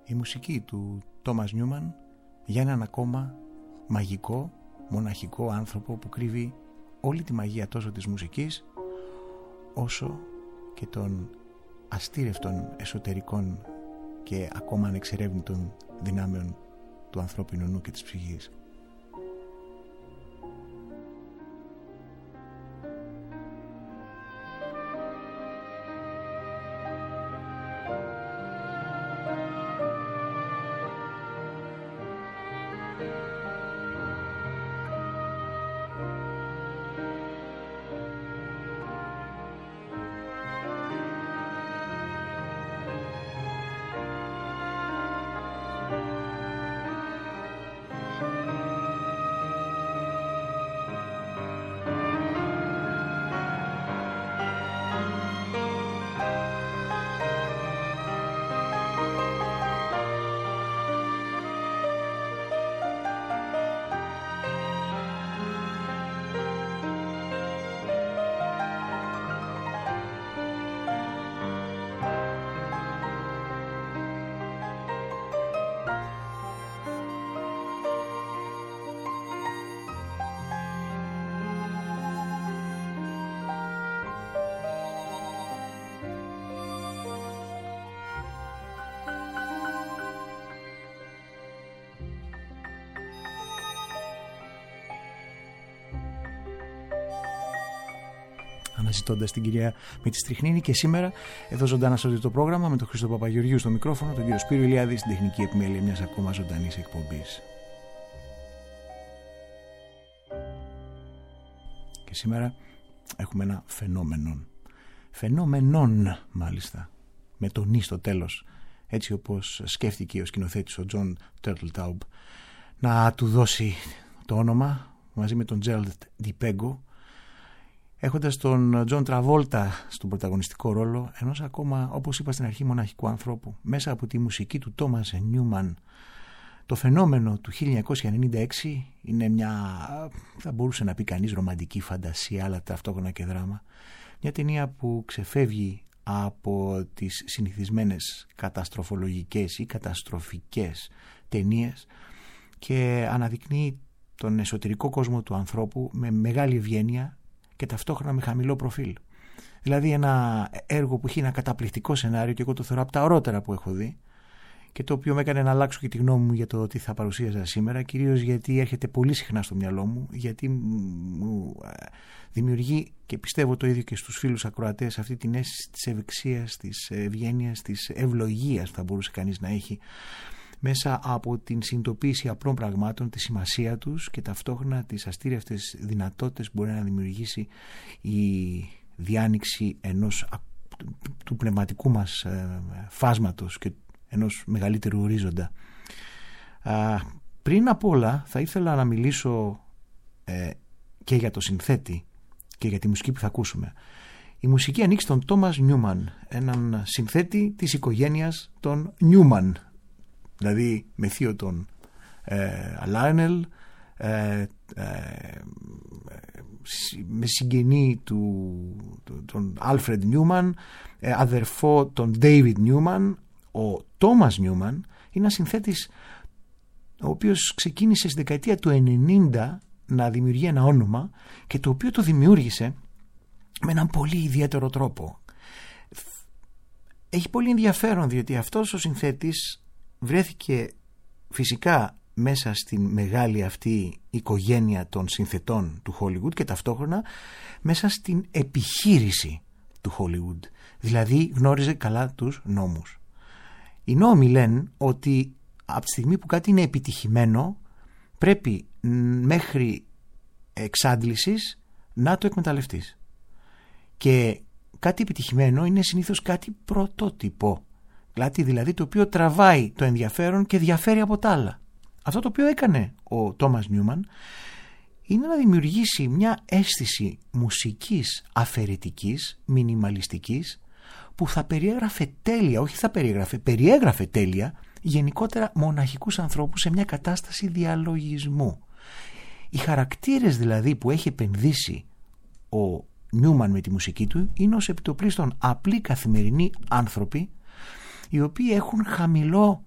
η μουσική του Τόμας Νιούμαν για έναν ακόμα μαγικό, μοναχικό άνθρωπο που κρύβει όλη τη μαγεία τόσο της μουσικής όσο και των αστήρευτων εσωτερικών και ακόμα ανεξερεύνητων δυνάμεων του ανθρώπινου νου και της ψυχής. Αναζητώντας την κυρία Μητσιστριχνίνη, και σήμερα εδώ ζωντανά στο το πρόγραμμα με τον Χρήστο Παπαγεωργίου στο μικρόφωνο, τον κύριο Σπύρο Ηλιάδη στην τεχνική επιμέλεια μιας ακόμα ζωντανής εκπομπής. Και σήμερα έχουμε ένα φαινόμενον μάλιστα, με το νη στο τέλος, έτσι όπως σκέφτηκε ο σκηνοθέτης ο John Turteltaub να του δώσει το όνομα μαζί με τον Gerald DiPego, έχοντας τον Τζον Τραβόλτα στον πρωταγωνιστικό ρόλο ενός ακόμα, όπως είπα στην αρχή, μοναχικού ανθρώπου μέσα από τη μουσική του Τόμας Νιούμαν. Το φαινόμενο του 1996 είναι μια, θα μπορούσε να πει κανείς, ρομαντική φαντασία, αλλά ταυτόχρονα και δράμα. Μια ταινία που ξεφεύγει από τις συνηθισμένες καταστροφολογικές ή καταστροφικές ταινίες και αναδεικνύει τον εσωτερικό κόσμο του ανθρώπου με μεγάλη ευγένεια και ταυτόχρονα με χαμηλό προφίλ. Δηλαδή ένα έργο που έχει ένα καταπληκτικό σενάριο και εγώ το θεωρώ από τα ωραίτερα που έχω δει και το οποίο με έκανε να αλλάξω και τη γνώμη μου για το τι θα παρουσίαζα σήμερα, κυρίως γιατί έρχεται πολύ συχνά στο μυαλό μου, γιατί μου δημιουργεί, και πιστεύω το ίδιο και στους φίλους ακροατές, αυτή την αίσθηση της ευεξίας, της ευγένειας, της ευλογίας θα μπορούσε κανείς να έχει μέσα από την συνειδητοποίηση απλών πραγμάτων, τη σημασία τους και ταυτόχρονα τις αστήρευτες δυνατότητες που μπορεί να δημιουργήσει η διάνοιξη του πνευματικού μας φάσματος και ενός μεγαλύτερου ορίζοντα. Πριν απ' όλα θα ήθελα να μιλήσω και για το συνθέτη και για τη μουσική που θα ακούσουμε. Η μουσική ανήκει στον Τόμας Νιούμαν, έναν συνθέτη της οικογένειας των Νιούμαν, δηλαδή με θείο τον Λάιονελ, με συγγενή τον Άλφρεντ Νιούμαν, αδερφό τον Ντέιβιντ Νιούμαν. Ο Τόμας Νιούμαν είναι ένας συνθέτης ο οποίος ξεκίνησε στη δεκαετία του 90 να δημιουργεί ένα όνομα και το οποίο το δημιούργησε με έναν πολύ ιδιαίτερο τρόπο. Έχει πολύ ενδιαφέρον διότι αυτός ο συνθέτης βρέθηκε φυσικά μέσα στην μεγάλη αυτή οικογένεια των συνθετών του Hollywood και ταυτόχρονα μέσα στην επιχείρηση του Hollywood. Δηλαδή γνώριζε καλά τους νόμους. Οι νόμοι λένε ότι από τη στιγμή που κάτι είναι επιτυχημένο πρέπει μέχρι εξάντλησης να το εκμεταλλευτείς. Και κάτι επιτυχημένο είναι συνήθως κάτι πρωτότυπο. Δηλαδή το οποίο τραβάει το ενδιαφέρον και διαφέρει από τα άλλα. Αυτό το οποίο έκανε ο Τόμας Νιούμαν είναι να δημιουργήσει μια αίσθηση μουσικής αφαιρετικής, μινιμαλιστικής, που θα περιέγραφε τέλεια, όχι θα περιέγραφε τέλεια γενικότερα μοναχικούς ανθρώπους σε μια κατάσταση διαλογισμού. Οι χαρακτήρες δηλαδή που έχει επενδύσει ο Νιούμαν με τη μουσική του είναι ως επιτοπλίστων απλοί καθημερινοί άνθρωποι οι οποίοι έχουν χαμηλό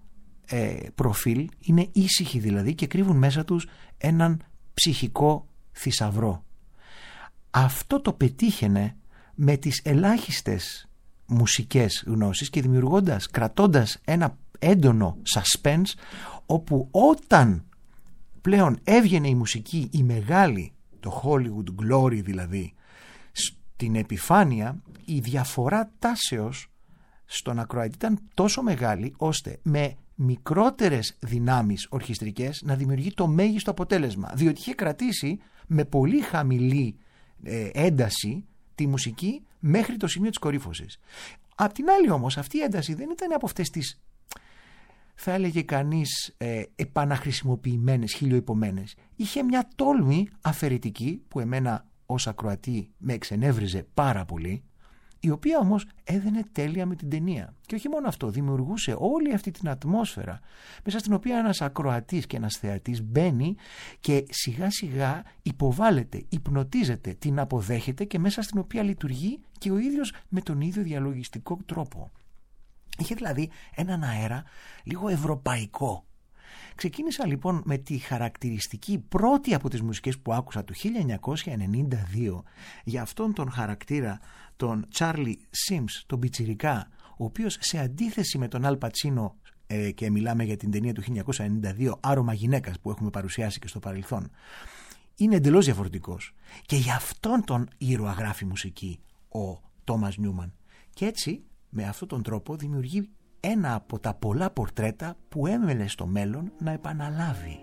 προφίλ, είναι ήσυχοι δηλαδή και κρύβουν μέσα τους έναν ψυχικό θησαυρό. Αυτό το πετύχαινε με τις ελάχιστες μουσικές γνώσεις και κρατώντας ένα έντονο suspense, όπου όταν πλέον έβγαινε η μουσική, η μεγάλη, το Hollywood glory δηλαδή, στην επιφάνεια, η διαφορά τάσεως στον ακροατή ήταν τόσο μεγάλη ώστε με μικρότερες δυνάμεις ορχιστρικές να δημιουργεί το μέγιστο αποτέλεσμα, διότι είχε κρατήσει με πολύ χαμηλή ένταση τη μουσική μέχρι το σημείο της κορύφωσης. Απ' την άλλη όμως αυτή η ένταση δεν ήταν από αυτές τις, θα έλεγε κανείς, επαναχρησιμοποιημένες, χιλιοϊπωμένες. Είχε μια τόλμη αφαιρετική που εμένα ως ακροατή με εξενεύριζε πάρα πολύ, η οποία όμως έδαινε τέλεια με την ταινία. Και όχι μόνο αυτό, δημιουργούσε όλη αυτή την ατμόσφαιρα μέσα στην οποία ένας ακροατής και ένας θεατής μπαίνει και σιγά σιγά υποβάλλεται, υπνοτίζεται, την αποδέχεται και μέσα στην οποία λειτουργεί και ο ίδιος με τον ίδιο διαλογιστικό τρόπο. Είχε δηλαδή έναν αέρα λίγο ευρωπαϊκό. Ξεκίνησα λοιπόν με τη χαρακτηριστική πρώτη από τις μουσικές που άκουσα το 1992 για αυτόν τον χαρακτήρα, τον Charlie Sims, τον πιτσιρικά, ο οποίος σε αντίθεση με τον Αλ Πατσίνο, και μιλάμε για την ταινία του 1992 Άρωμα γυναίκας που έχουμε παρουσιάσει και στο παρελθόν, είναι εντελώς διαφορετικός. Και για αυτόν τον ήρωα γράφει μουσική ο Τόμας Νιούμαν. Και έτσι με αυτόν τον τρόπο δημιουργεί ένα από τα πολλά πορτρέτα που έμελε στο μέλλον να επαναλάβει.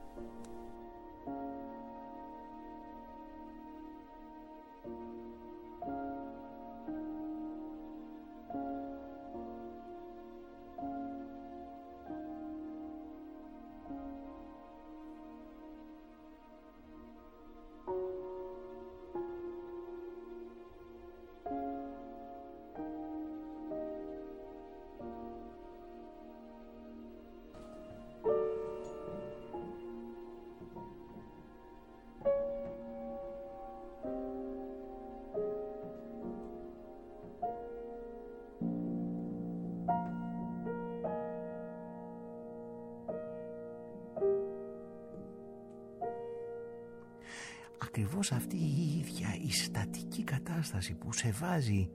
Ακριβώς αυτή η ίδια η στατική κατάσταση που σε βάζει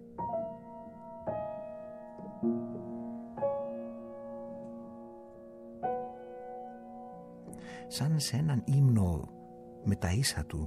σαν σε έναν ύμνο με τα ίσα του,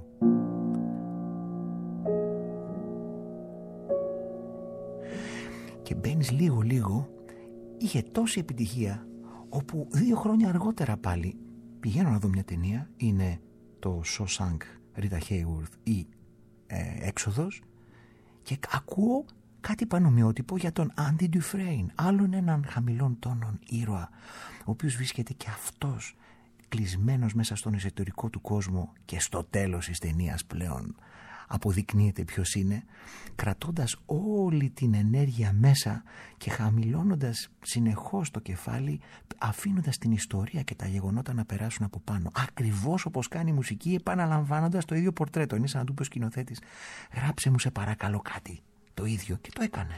και μπαίνεις λίγο, είχε τόση επιτυχία όπου 2 χρόνια αργότερα πάλι πηγαίνω να δω μια ταινία, είναι το Shawshank Rita Hayworth ή Έξοδος, και ακούω κάτι πανομοιότυπο για τον Andy Dufresne, άλλον έναν χαμηλών τόνων ήρωα, ο οποίος βρίσκεται και αυτός κλεισμένος μέσα στον εσωτερικό του κόσμο και στο τέλος της ταινίας πλέον αποδεικνύεται ποιος είναι, κρατώντας όλη την ενέργεια μέσα και χαμηλώνοντας συνεχώς το κεφάλι, αφήνοντας την ιστορία και τα γεγονότα να περάσουν από πάνω. Ακριβώς όπως κάνει η μουσική, επαναλαμβάνοντας το ίδιο πορτρέτο. Είναι σαν να του πει ο σκηνοθέτης, γράψε μου σε παρακαλώ κάτι. Το ίδιο, και το έκανε.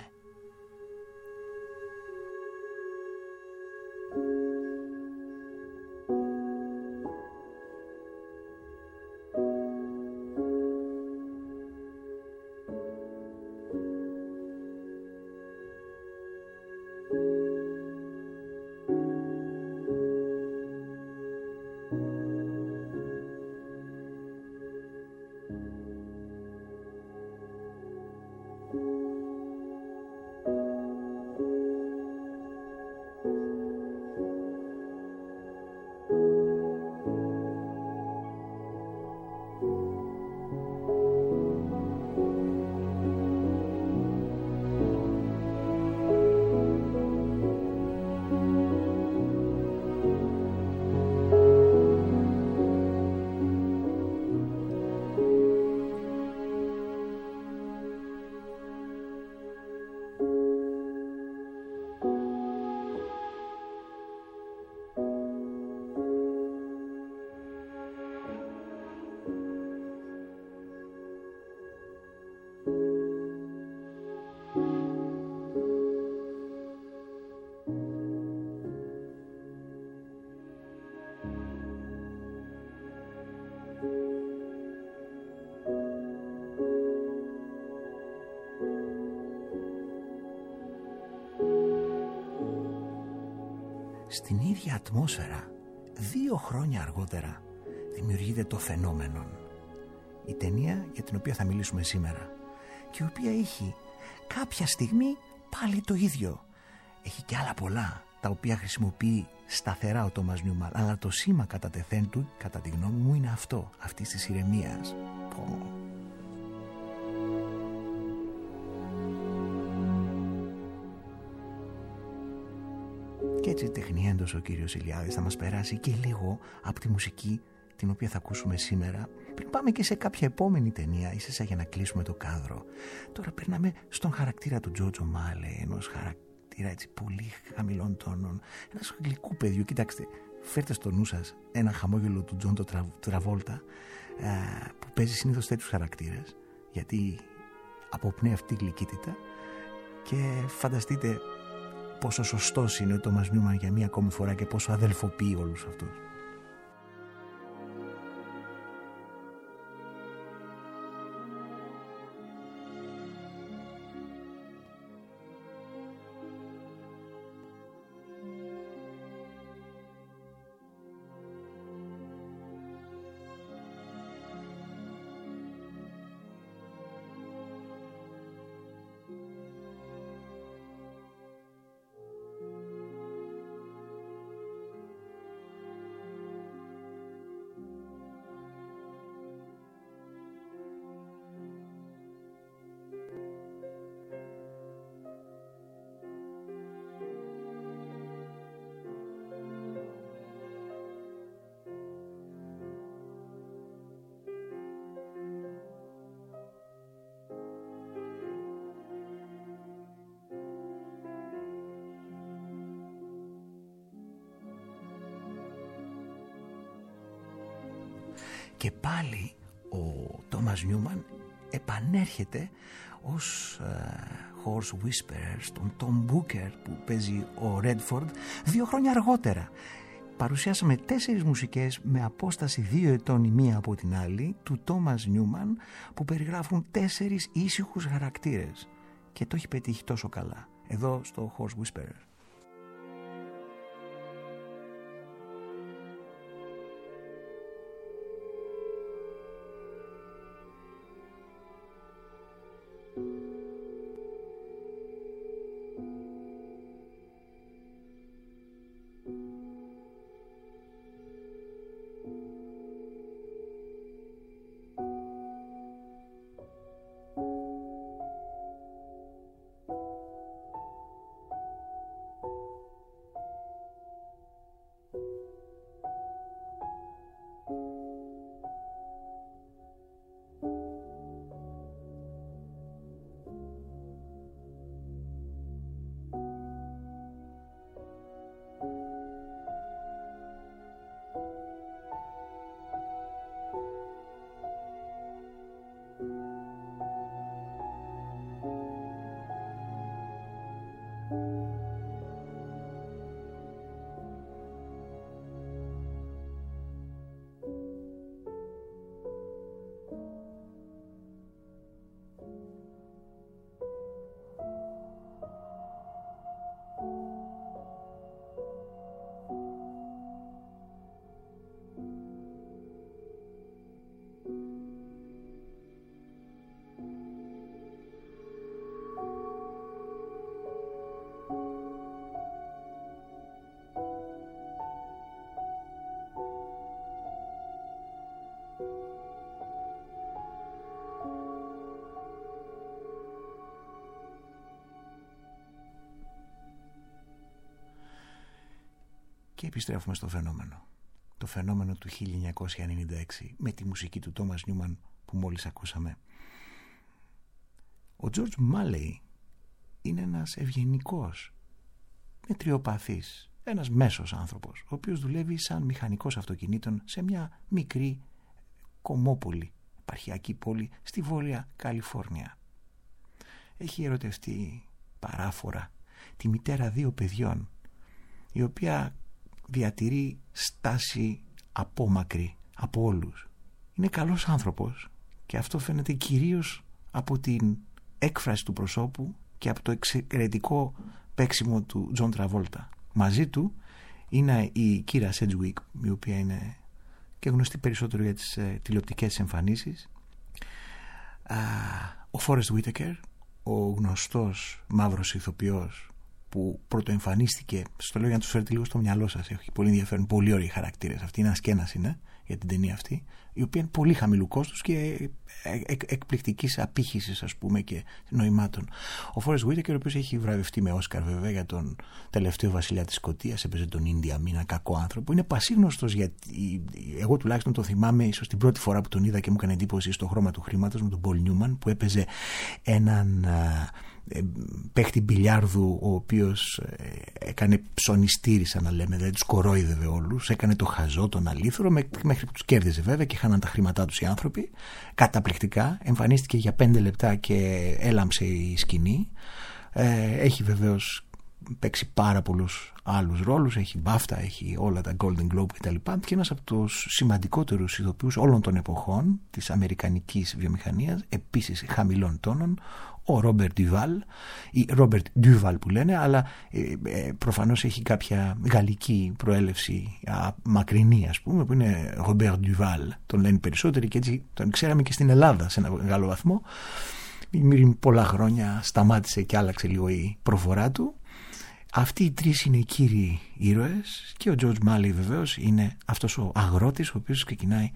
στην ίδια ατμόσφαιρα 2 χρόνια αργότερα δημιουργείται το Φαινόμενον, η ταινία για την οποία θα μιλήσουμε σήμερα και η οποία έχει κάποια στιγμή πάλι το ίδιο. Έχει και άλλα πολλά τα οποία χρησιμοποιεί σταθερά ο Τόμας Νιούμαν, αλλά το σήμα κατά τεθέν του, κατά τη γνώμη μου, είναι αυτό, αυτής της ηρεμίας. Και έτσι τεχνιέντος ο κύριος Ηλιάδης θα μας περάσει και λίγο από τη μουσική την οποία θα ακούσουμε σήμερα, πριν πάμε και σε κάποια επόμενη ταινία, ίσως για να κλείσουμε το κάδρο. Τώρα περνάμε στον χαρακτήρα του Τζόρτζ O'Malley, ενός χαρακτήρα έτσι πολύ χαμηλών τόνων, ένας γλυκού παιδιού. Κοιτάξτε, φέρτε στο νου σας ένα χαμόγελο του Τζον Τραβόλτα, που παίζει συνήθως τέτοιους χαρακτήρες, γιατί αποπνέει αυτή η γλυκύτητα, και φανταστείτε πόσο σωστός είναι ο Τόμας Νιούμαν για μία ακόμη φορά και πόσο αδελφοποιεί όλους αυτούς. Και πάλι ο Τόμας Νιούμαν επανέρχεται ως Horse Whisperer στον Tom Booker που παίζει ο Redford 2 χρόνια αργότερα. Παρουσιάσαμε 4 μουσικές με απόσταση 2 ετών η μία από την άλλη του Τόμας Νιούμαν, που περιγράφουν 4 ήσυχους χαρακτήρες, και το έχει πετύχει τόσο καλά εδώ στο Horse Whisperer. Και επιστρέφουμε στο φαινόμενο. Το φαινόμενο του 1996 με τη μουσική του Τόμας Νιούμαν που μόλις ακούσαμε. Ο Τζόρτζ O'Malley είναι ένας ευγενικός, μετριοπαθής, ένας μέσος άνθρωπος, ο οποίος δουλεύει σαν μηχανικός αυτοκινήτων σε μια μικρή κομμόπολη, επαρχιακή πόλη στη Βόρεια Καλιφόρνια. Έχει ερωτευτεί παράφορα τη μητέρα 2 παιδιών, η οποία διατηρεί στάση απόμακρη από όλους. Είναι καλός άνθρωπος και αυτό φαίνεται κυρίως από την έκφραση του προσώπου και από το εξαιρετικό παίξιμο του Τζον Τραβόλτα. Μαζί του είναι η Κύρα Sedgwick, η οποία είναι και γνωστή περισσότερο για τις τηλεοπτικές εμφανίσεις, ο Forest Whitaker, ο γνωστός μαύρος ηθοποιός που πρωτοεμφανίστηκε, στο λέω για να τους φέρετε λίγο στο μυαλό σας, έχει πολύ ενδιαφέρον, πολύ ωραίοι χαρακτήρες, αυτή είναι ένας και ένας είναι για την ταινία αυτή, η οποία είναι πολύ χαμηλού κόστους και εκπληκτικής απήχησης, ας πούμε, και νοημάτων. Ο Forest Whitaker, ο οποίος έχει βραβευτεί με Όσκαρ βέβαια για τον τελευταίο βασιλιά της Σκωτίας, έπαιζε τον Ίνδια Μίνα, κακό άνθρωπο, είναι πασίγνωστος, γιατί εγώ τουλάχιστον το θυμάμαι ίσως την πρώτη φορά που τον είδα και μου έκανε εντύπωση στο Χρώμα του χρήματος με τον Πολ Νιούμαν, που έπαιζε έναν παίχτη μπιλιάρδου, ο οποίος έκανε ψωνιστήρι, σαν να λέμε, δηλαδή τους κορόιδευε όλους, έκανε το χαζό, τον αλήθωρο, μέχρι που τους κέρδιζε βέβαια και χάναν τα χρήματά τους οι άνθρωποι. Καταπληκτικά, εμφανίστηκε για 5 λεπτά και έλαμψε η σκηνή. Έχει βεβαίως παίξει πάρα πολλούς άλλους ρόλους, έχει μπάφτα, έχει όλα τα Golden Globe κτλ. Και ένας από τους σημαντικότερους ηθοποιούς όλων των εποχών της αμερικανικής βιομηχανίας, επίσης χαμηλών τόνων, ο Ρόμπερτ Ντουβάλ, ή Ρόμπερτ Ντουβάλ που λένε, αλλά προφανώς έχει κάποια γαλλική προέλευση, μακρινή ας πούμε, που είναι Ρόμπερτ Ντουβάλ, τον λένε περισσότεροι και έτσι τον ξέραμε και στην Ελλάδα σε ένα μεγάλο βαθμό. Πριν πολλά χρόνια σταμάτησε και άλλαξε λίγο η προφορά του. Αυτοί οι τρεις είναι οι κύριοι ήρωες και ο George Malley βεβαίως είναι αυτός ο αγρότης ο οποίος ξεκινάει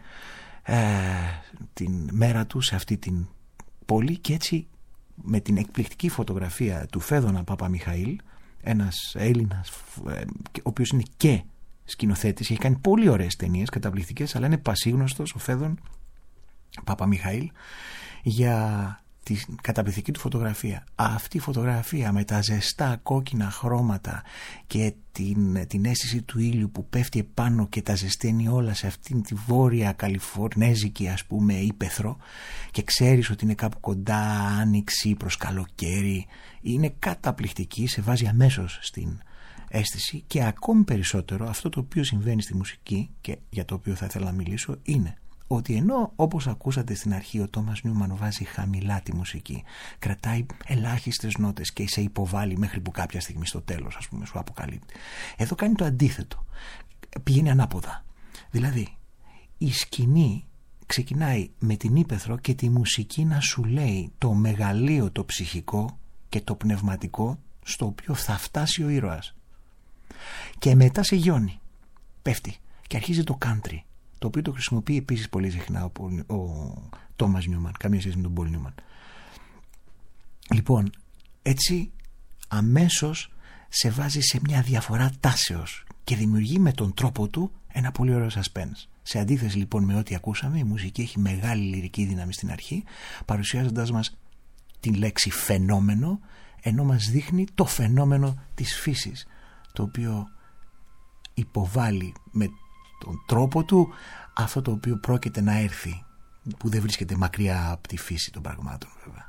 την μέρα του σε αυτή την πόλη και έτσι με την εκπληκτική φωτογραφία του Φέδωνα Παπαμιχαήλ, ένας Έλληνας ο οποίος είναι και σκηνοθέτης, έχει κάνει πολύ ωραίες ταινίες καταπληκτικές, αλλά είναι πασίγνωστος ο Φέδων Παπαμιχαήλ για τη καταπληκτική του φωτογραφία. Αυτή η φωτογραφία με τα ζεστά κόκκινα χρώματα και την αίσθηση του ήλιου που πέφτει επάνω και τα ζεσταίνει όλα σε αυτήν τη βόρεια καλιφορνέζικη ας πούμε ύπαιθρο και ξέρεις ότι είναι κάπου κοντά άνοιξη προς καλοκαίρι, είναι καταπληκτική, σε βάζει αμέσως στην αίσθηση. Και ακόμη περισσότερο αυτό το οποίο συμβαίνει στη μουσική και για το οποίο θα ήθελα να μιλήσω είναι ότι ενώ όπως ακούσατε στην αρχή ο Τόμας Νιούμαν βάζει χαμηλά τη μουσική, κρατάει ελάχιστες νότες και σε υποβάλλει μέχρι που κάποια στιγμή στο τέλος ας πούμε σου αποκαλύπτει, εδώ κάνει το αντίθετο, πηγαίνει ανάποδα. Δηλαδή η σκηνή ξεκινάει με την ύπαιθρο και τη μουσική να σου λέει το μεγαλείο, το ψυχικό και το πνευματικό στο οποίο θα φτάσει ο ήρωας, και μετά σε γιώνει, πέφτει και αρχίζει το country, το οποίο το χρησιμοποιεί επίσης πολύ συχνά ο Τόμας Νιούμαν, καμία σχέση με τον Πολ Νιούμαν. Λοιπόν, έτσι αμέσως σε βάζει σε μια διαφορά τάσεως και δημιουργεί με τον τρόπο του ένα πολύ ωραίο suspense. Σε αντίθεση λοιπόν με ό,τι ακούσαμε, η μουσική έχει μεγάλη λυρική δύναμη στην αρχή, παρουσιάζοντας μας την λέξη φαινόμενο, ενώ μας δείχνει το φαινόμενο της φύσης, το οποίο υποβάλλει με τον τρόπο του αυτό το οποίο πρόκειται να έρθει, που δεν βρίσκεται μακριά από τη φύση των πραγμάτων βέβαια.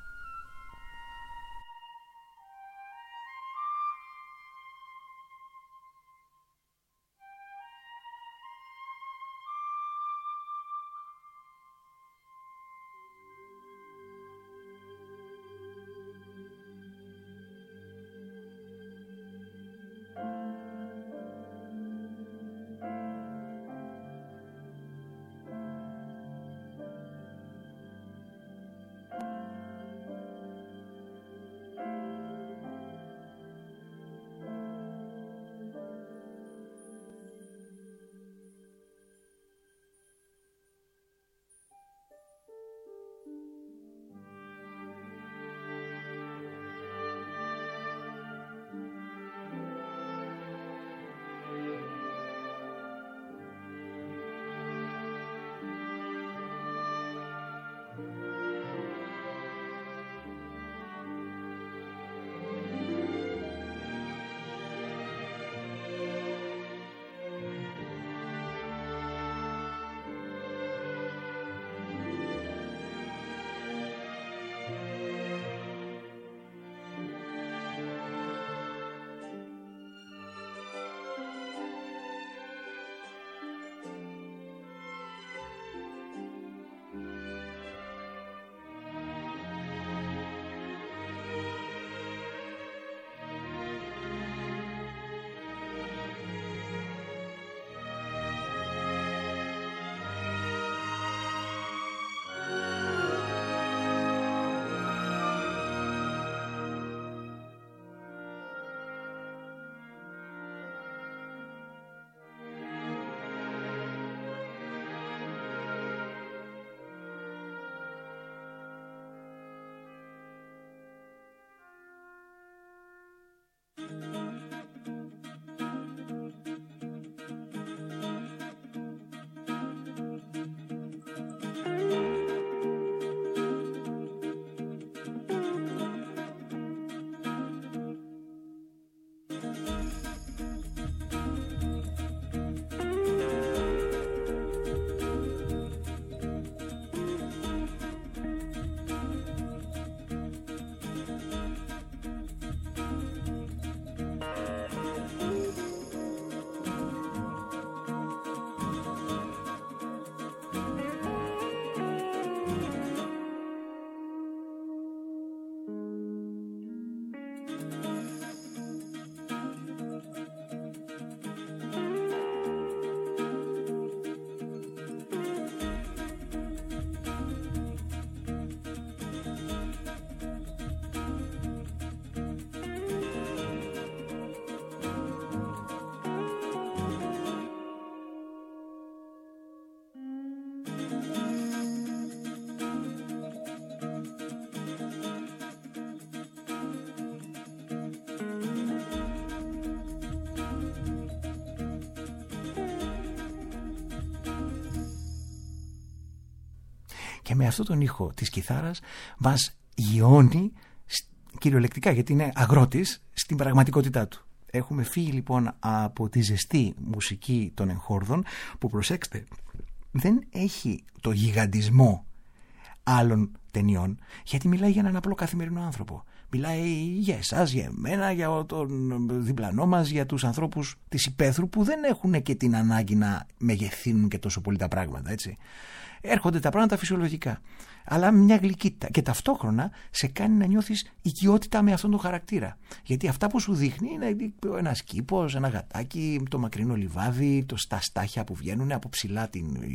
Και με αυτόν τον ήχο της κιθάρας μας γιώνει κυριολεκτικά, γιατί είναι αγρότης, στην πραγματικότητά του. Έχουμε φύγει λοιπόν από τη ζεστή μουσική των εγχόρδων, που, προσέξτε, δεν έχει το γιγαντισμό άλλων ταινιών, γιατί μιλάει για έναν απλό καθημερινό άνθρωπο. Μιλάει για εσάς, για εμένα, για τον διπλανό μας, για τους ανθρώπους της υπαίθρου που δεν έχουν και την ανάγκη να μεγεθύνουν και τόσο πολύ τα πράγματα, έτσι. Έρχονται τα πράγματα φυσιολογικά, αλλά με μια γλυκύτητα, και ταυτόχρονα σε κάνει να νιώθεις οικειότητα με αυτόν τον χαρακτήρα. Γιατί αυτά που σου δείχνει είναι ένας κήπος, ένα γατάκι, το μακρινό λιβάδι, τα στάχια που βγαίνουν από ψηλά,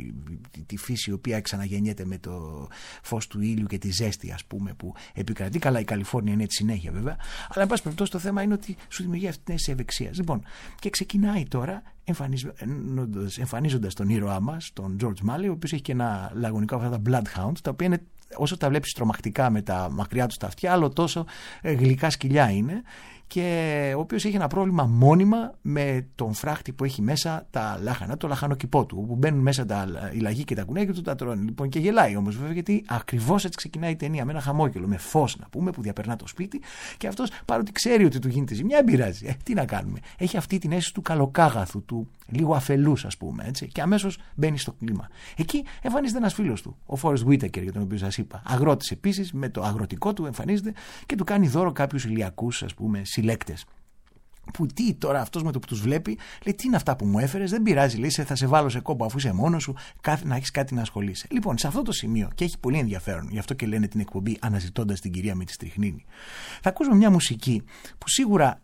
τη φύση η οποία ξαναγεννιέται με το φως του ήλιου και τη ζέστη, ας πούμε, που επικρατεί. Καλά, η Καλιφόρνια είναι έτσι συνέχεια βέβαια, αλλά εν πάση περιπτώσει το θέμα είναι ότι σου δημιουργεί αυτή την αίσθηση ευεξίας. Λοιπόν, και ξεκινάει τώρα εμφανίζοντας τον ήρωά μας, τον George Malley, ο οποίος έχει και ένα λαγωνικό, αυτά τα Bloodhound, τα οποία είναι, όσο τα βλέπεις τρομακτικά με τα μακριά του τα αυτιά, άλλο τόσο γλυκά σκυλιά είναι, και ο οποίος έχει ένα πρόβλημα μόνιμα με τον φράχτη που έχει μέσα τα λάχανα, το λαχανοκηπό του, όπου μπαίνουν μέσα οι λαγοί και τα κουνέα και του τα τρώνε. Λοιπόν, και γελάει όμως βέβαια, γιατί ακριβώς έτσι ξεκινάει η ταινία, με ένα χαμόγελο, με φως να πούμε, που διαπερνά το σπίτι, και αυτός, παρότι ξέρει ότι του γίνεται ζημιά, δεν πειράζει. Τι να κάνουμε. Έχει αυτή την αίσθηση του καλοκάγαθου, του λίγο αφελούς, ας πούμε, έτσι, και αμέσως μπαίνει στο κλίμα. Εκεί εμφανίζεται ένας φίλος του, ο Forrest Whitaker, για τον οποίο σας είπα. Αγρότης επίσης, με το αγροτικό του εμφανίζεται και του κάνει δώρο κάποιους ηλιακούς, ας πούμε, συλλέκτες. Που τι τώρα, αυτός με το που τους βλέπει, λέει: τι είναι αυτά που μου έφερες, δεν πειράζει, λέει, θα σε βάλω σε κόπο αφού είσαι μόνος σου, να έχεις κάτι να ασχολείσαι. Λοιπόν, σε αυτό το σημείο, και έχει πολύ ενδιαφέρον, γι' αυτό και λένε την εκπομπή Αναζητώντας την κυρία με τη στριχνίνη, θα ακούσουμε μια μουσική που σίγουρα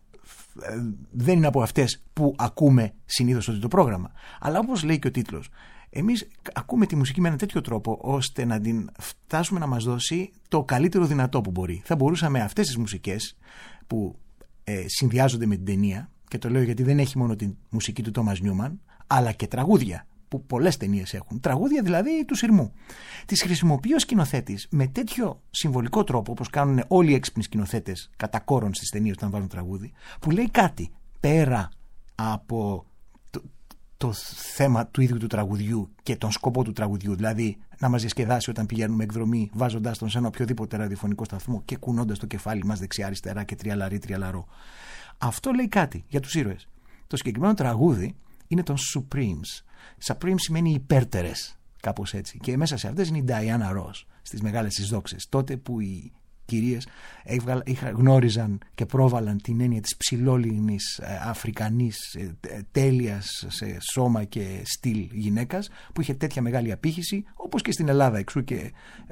δεν είναι από αυτές που ακούμε συνήθως στο το πρόγραμμα, αλλά όπως λέει και ο τίτλος, εμείς ακούμε τη μουσική με έναν τέτοιο τρόπο ώστε να την φτάσουμε να μας δώσει το καλύτερο δυνατό που μπορεί. Θα μπορούσαμε αυτές τις μουσικές που συνδυάζονται με την ταινία, και το λέω γιατί δεν έχει μόνο τη μουσική του Τόμας Νιούμαν, αλλά και τραγούδια που πολλές ταινίες έχουν, τραγούδια δηλαδή του σειρμού, τις χρησιμοποιεί ο σκηνοθέτης με τέτοιο συμβολικό τρόπο, όπως κάνουν όλοι οι έξυπνοι σκηνοθέτες κατά κόρον στις ταινίες όταν βάζουν τραγούδι, που λέει κάτι πέρα από το θέμα του ίδιου του τραγουδιού και τον σκοπό του τραγουδιού, δηλαδή να μας διασκεδάσει όταν πηγαίνουμε εκδρομή, βάζοντας τον σε ένα οποιοδήποτε ραδιοφωνικό σταθμό και κουνώντας το κεφάλι μας δεξιά-αριστερά και τριαλαρό. Αυτό λέει κάτι για τους ήρωες. Το συγκεκριμένο τραγούδι είναι των Supremes. Supreme σημαίνει υπέρτερες, κάπως έτσι. Και μέσα σε αυτές είναι η Diana Ross στις μεγάλες τις δόξες. Τότε που οι κυρίες γνώριζαν και πρόβαλαν την έννοια της ψηλόλιγνης αφρικανής τέλειας σε σώμα και στυλ γυναίκας, που είχε τέτοια μεγάλη απήχηση, όπως και στην Ελλάδα, εξού και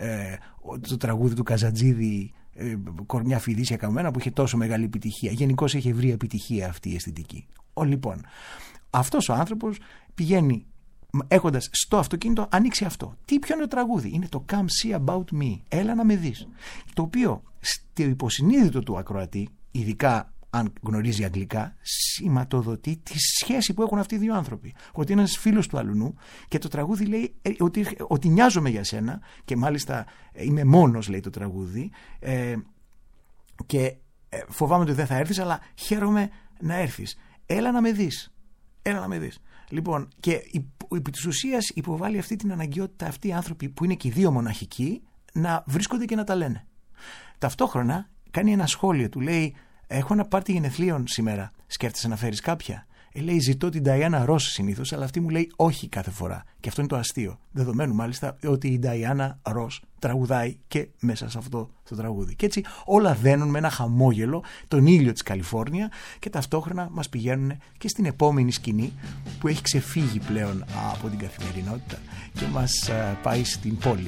το τραγούδι του Καζατζίδη, Κορμιά φιδίσια καμμένα, που είχε τόσο μεγάλη επιτυχία. Γενικώς είχε ευρία επιτυχία αυτή η αισθητική. Λοιπόν, αυτός ο άνθρωπος πηγαίνει, έχοντας στο αυτοκίνητο ανοίξει αυτό. Ποιο είναι το τραγούδι? Είναι το Come See About Me, έλα να με δεις, το οποίο στο υποσυνείδητο του ακροατή, ειδικά αν γνωρίζει αγγλικά, σηματοδοτεί τη σχέση που έχουν αυτοί οι δύο άνθρωποι. Ότι είναι ένας φίλος του αλουνού, και το τραγούδι λέει ότι νοιάζομαι για σένα, και μάλιστα είμαι μόνος, λέει το τραγούδι, και Φοβάμαι ότι δεν θα έρθεις, αλλά χαίρομαι να έρθεις. Έλα να με δεις. Λοιπόν, και επί της ουσίας υποβάλλει αυτή την αναγκαιότητα αυτοί οι άνθρωποι που είναι και οι δύο μοναχικοί να βρίσκονται και να τα λένε. Ταυτόχρονα κάνει ένα σχόλιο, του λέει: έχω ένα πάρτι γενεθλίων σήμερα. Σκέφτεσαι να φέρεις κάποια? Λέει: ζητώ την Νταϊάννα Ρος συνήθως, αλλά αυτή μου λέει όχι κάθε φορά. Και αυτό είναι το αστείο. Δεδομένου μάλιστα ότι η Νταϊάννα Ρος τραγουδάει και μέσα σε αυτό το τραγούδι. Και έτσι όλα δένουν με ένα χαμόγελο τον ήλιο της Καλιφόρνια και ταυτόχρονα μας πηγαίνουν και στην επόμενη σκηνή που έχει ξεφύγει πλέον από την καθημερινότητα και μας πάει στην πόλη.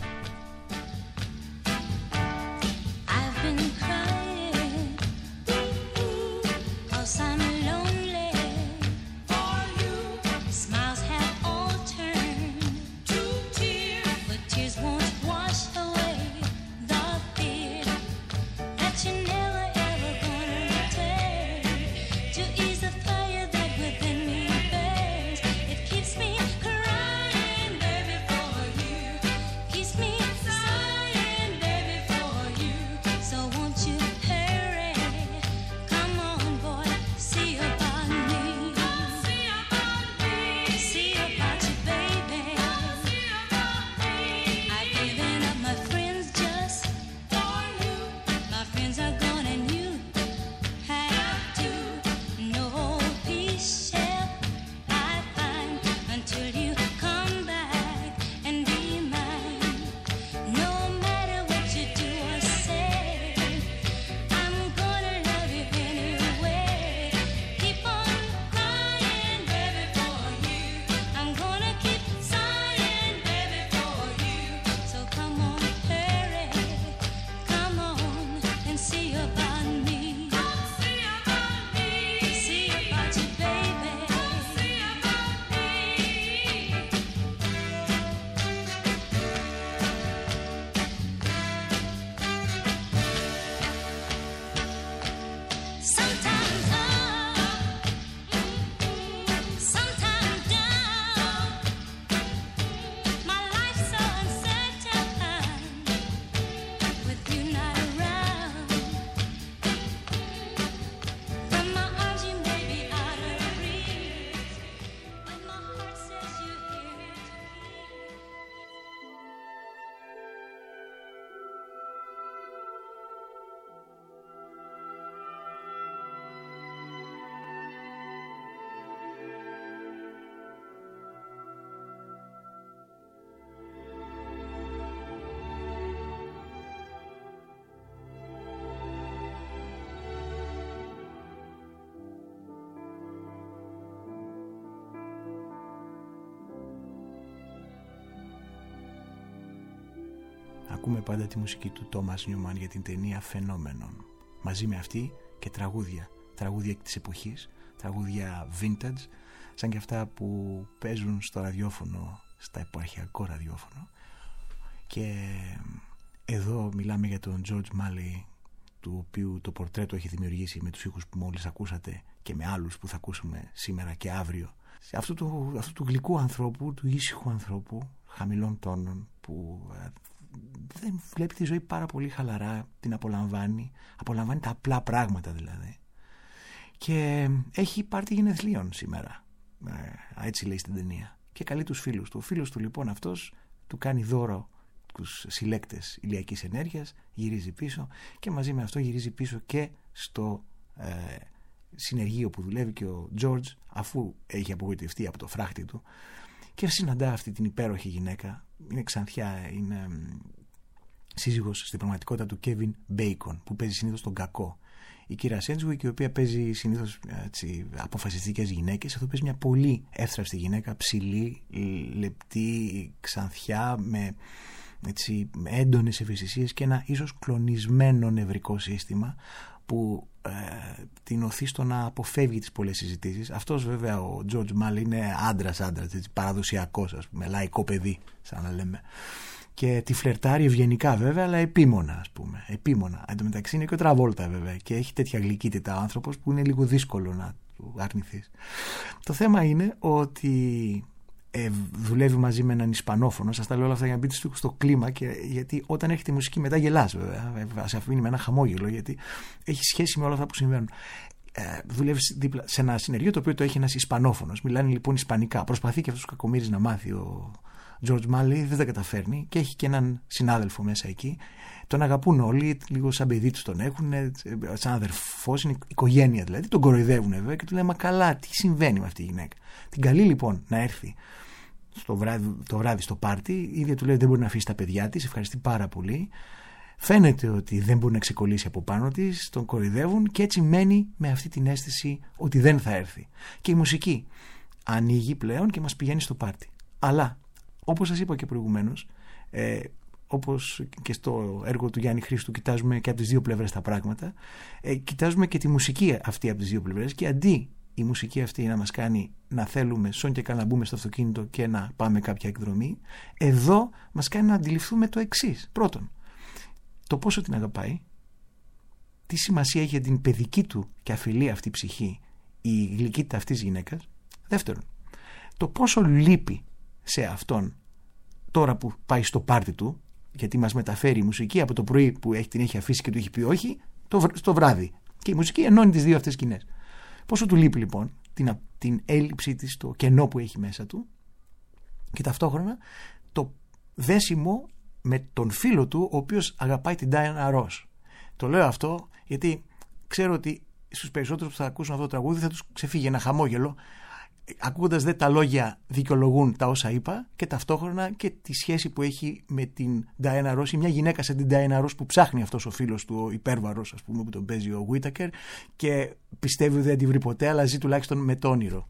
Ακούμε πάντα τη μουσική του Τόμας Νιούμαν για την ταινία Φαινόμενον. Μαζί με αυτή και τραγούδια της εποχής, τραγούδια vintage, σαν και αυτά που παίζουν στο ραδιόφωνο, στα επαρχιακό ραδιόφωνο. Και εδώ μιλάμε για τον George Malley, του οποίου το πορτρέτο έχει δημιουργήσει με τους ήχους που μόλις ακούσατε και με άλλους που θα ακούσουμε σήμερα και αύριο. Αυτού του γλυκού ανθρώπου, του ήσυχου ανθρώπου, χαμηλών τόνων, που δεν βλέπει τη ζωή πάρα πολύ χαλαρά, την απολαμβάνει τα απλά πράγματα δηλαδή. Και έχει πάρτι γενεθλίων σήμερα, έτσι λέει στην ταινία, και καλεί τους φίλους του. Ο φίλος του λοιπόν αυτός του κάνει δώρο τους συλλέκτες ηλιακής ενέργειας, γυρίζει πίσω και μαζί με αυτό γυρίζει πίσω και στο συνεργείο που δουλεύει και ο George, αφού έχει απογοητευτεί από το φράχτη του, και συναντά αυτή την υπέροχη γυναίκα. Είναι ξανθιά, είναι σύζυγος στην πραγματικότητα του Kevin Bacon, που παίζει συνήθως τον κακό. Η Κύρα Σέντζουικ, η οποία παίζει συνήθως αποφασιστικές γυναίκες, εδώ παίζει μια πολύ εύθραυστη γυναίκα, ψηλή, λεπτή, ξανθιά, με έντονες ευαισθησίες και ένα ίσως κλονισμένο νευρικό σύστημα που την οθεί στο να αποφεύγει τις πολλές συζητήσεις. Αυτός βέβαια ο George Malley είναι άντρας, παραδοσιακός, ας πούμε, λαϊκό παιδί, σαν να λέμε. Και τη φλερτάρει ευγενικά βέβαια, αλλά επίμονα, ας πούμε. Επίμονα. Εν τω μεταξύ είναι και ο Τραβόλτα βέβαια, και έχει τέτοια γλυκύτητα ο άνθρωπος που είναι λίγο δύσκολο να του αρνηθείς. Το θέμα είναι ότι δουλεύει μαζί με έναν Ισπανόφωνο. Σας τα λέω όλα αυτά για να μπείτε στο κλίμα, και γιατί όταν έχετε μουσική μετά γελάς, βέβαια. Σε αφήνει με ένα χαμόγελο, γιατί έχει σχέση με όλα αυτά που συμβαίνουν. Δουλεύει δίπλα σε ένα συνεργείο το οποίο το έχει ένας Ισπανόφωνος. Μιλάνε λοιπόν Ισπανικά. Προσπαθεί και αυτός ο κακομοίρης να μάθει ο George Malley, δεν τα καταφέρνει, και έχει και έναν συνάδελφο μέσα εκεί. Τον αγαπούν όλοι, λίγο σαν παιδί τους τον έχουν, σαν αδερφός, είναι οικογένεια δηλαδή. Τον κοροϊδεύουν βέβαια και του λένε: μα καλά, τι συμβαίνει με αυτή τη γυναίκα. Την καλεί λοιπόν να έρθει το βράδυ στο πάρτι. Η ίδια του λέει: δεν μπορεί να αφήσει τα παιδιά της, ευχαριστεί πάρα πολύ. Φαίνεται ότι δεν μπορεί να ξεκολλήσει από πάνω της, τον κοροϊδεύουν, και έτσι μένει με αυτή την αίσθηση ότι δεν θα έρθει. Και η μουσική ανοίγει πλέον και μας πηγαίνει στο πάρτι. Αλλά, όπως σας είπα και προηγουμένως, όπως και στο έργο του Γιάννη Χρήστου, κοιτάζουμε και από τις δύο πλευρές τα πράγματα, κοιτάζουμε και τη μουσική αυτή από τις δύο πλευρές, και αντί η μουσική αυτή να μας κάνει να θέλουμε σόν και καλά να μπούμε στο αυτοκίνητο και να πάμε κάποια εκδρομή, εδώ μας κάνει να αντιληφθούμε το εξής. Πρώτον, το πόσο την αγαπάει, τι σημασία έχει για την παιδική του και αφιλή αυτή ψυχή η γλυκύτητα αυτής της γυναίκας. Δεύτερον, το πόσο λείπει σε αυτόν τώρα που πάει στο πάρτι του, γιατί μας μεταφέρει η μουσική από το πρωί που την έχει αφήσει και του έχει πει όχι, στο βράδυ. Και η μουσική ενώνει τις δύο αυτές σκηνές. Πόσο του λείπει λοιπόν την έλλειψή της, το κενό που έχει μέσα του, και ταυτόχρονα το δέσιμο με τον φίλο του, ο οποίος αγαπάει την Diana Ross. Το λέω αυτό γιατί ξέρω ότι στους περισσότερους που θα ακούσουν αυτό το τραγούδι θα τους ξεφύγει ένα χαμόγελο, ακούγοντας τα λόγια δικαιολογούν τα όσα είπα, και ταυτόχρονα και τη σχέση που έχει με την Diana Ross, ή μια γυναίκα σαν την Diana Ross που ψάχνει αυτός ο φίλος του, ο υπέρβαρος, ας πούμε, που τον παίζει ο Whittaker, και πιστεύει ότι δεν τη βρει ποτέ, αλλά ζει τουλάχιστον με το όνειρο.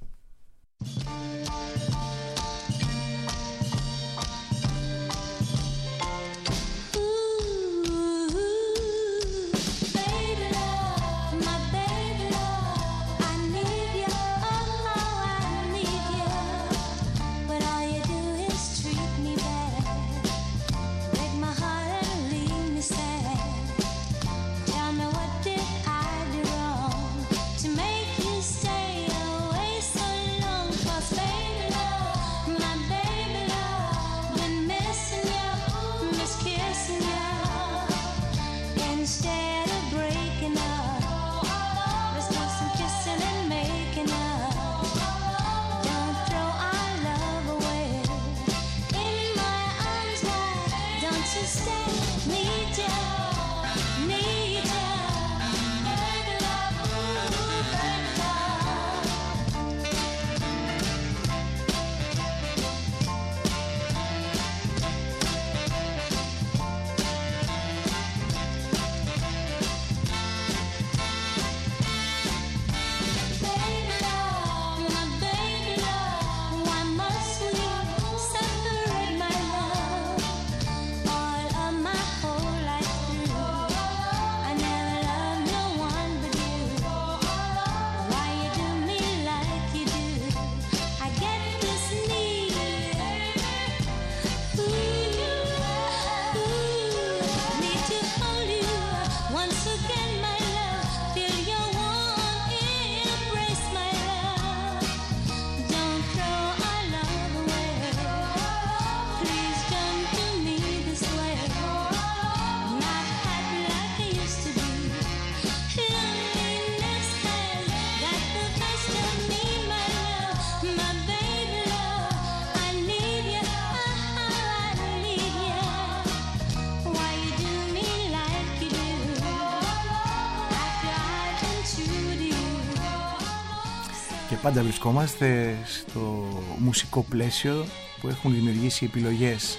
Πάντα βρισκόμαστε στο μουσικό πλαίσιο που έχουν δημιουργήσει επιλογές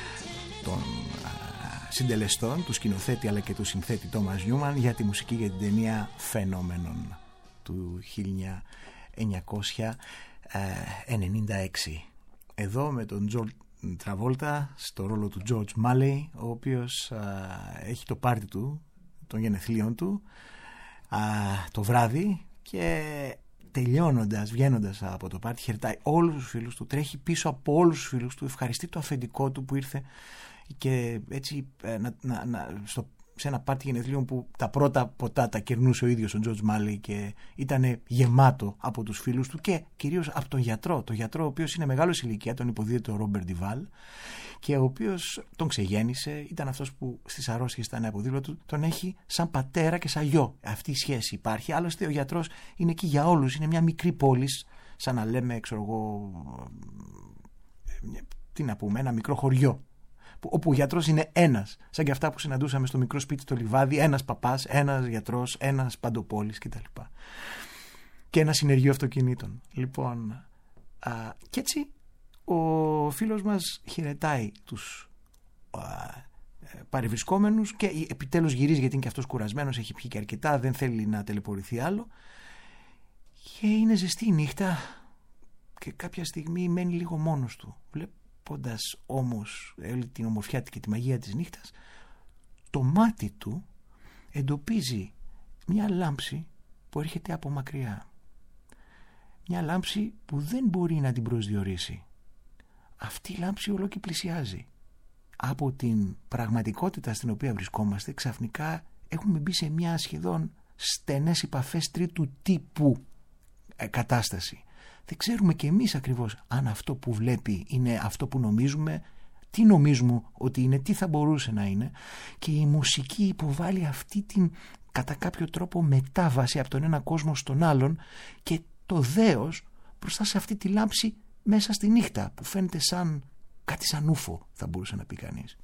των συντελεστών, του σκηνοθέτη αλλά και του συνθέτη Τόμας Νιούμαν, για τη μουσική για την ταινία Φαινόμενον του 1996. Εδώ με τον Τζον Τραβόλτα στο ρόλο του George Malley, ο οποίος έχει το πάρτι του των γενεθλίων του το βράδυ, και τελειώνοντας, βγαίνοντας από το πάρτι, χαιρετάει όλους τους φίλους του, τρέχει πίσω από όλους τους φίλους του, ευχαριστεί το αφεντικό του που ήρθε, και έτσι σε ένα πάρτι γενεθλίων που τα πρώτα ποτά τα κερνούσε ο ίδιος ο George Marley και ήταν γεμάτο από τους φίλους του και κυρίως από τον γιατρό. Τον γιατρό ο οποίος είναι μεγάλος ηλικία, τον υποδίεται ο Ρόμπερτ Ντιβάλ και ο οποίος τον ξεγέννησε, ήταν αυτός που στις αρρώστιες ήταν από δίπλα του, τον έχει σαν πατέρα και σαν γιο. Αυτή η σχέση υπάρχει. Άλλωστε ο γιατρός είναι εκεί για όλους, είναι μια μικρή πόλη, σαν να λέμε, ξέρω εγώ, τι να πούμε, ένα μικρό χωριό. Όπου ο γιατρός είναι ένας, σαν και αυτά που συναντούσαμε στο μικρό σπίτι στο Λιβάδι, ένας παπάς, ένας γιατρός, ένας παντοπόλης κτλ. Και ένα συνεργείο αυτοκινήτων. Λοιπόν, και έτσι ο φίλος μας χαιρετάει τους παρευρισκόμενους και επιτέλους γυρίζει, γιατί είναι και αυτός κουρασμένος, έχει πιει και αρκετά, δεν θέλει να ταλαιπωρηθεί άλλο και είναι ζεστή η νύχτα και κάποια στιγμή μένει λίγο μόνος του. Βλέποντας όμως όλη την ομορφιά και τη μαγεία της νύχτας, το μάτι του εντοπίζει μια λάμψη που έρχεται από μακριά. Μια λάμψη που δεν μπορεί να την προσδιορίσει. Αυτή η λάμψη όλο και πλησιάζει. Από την πραγματικότητα στην οποία βρισκόμαστε ξαφνικά έχουμε μπει σε μια σχεδόν στενές επαφές τρίτου τύπου κατάσταση. Δεν ξέρουμε και εμείς ακριβώς αν αυτό που βλέπει είναι αυτό που νομίζουμε, τι νομίζουμε ότι είναι, τι θα μπορούσε να είναι, και η μουσική υποβάλλει αυτή την κατά κάποιο τρόπο μετάβαση από τον ένα κόσμο στον άλλον και το δέος μπροστά σε αυτή τη λάμψη μέσα στη νύχτα που φαίνεται σαν κάτι σαν ούφο, θα μπορούσε να πει κανείς.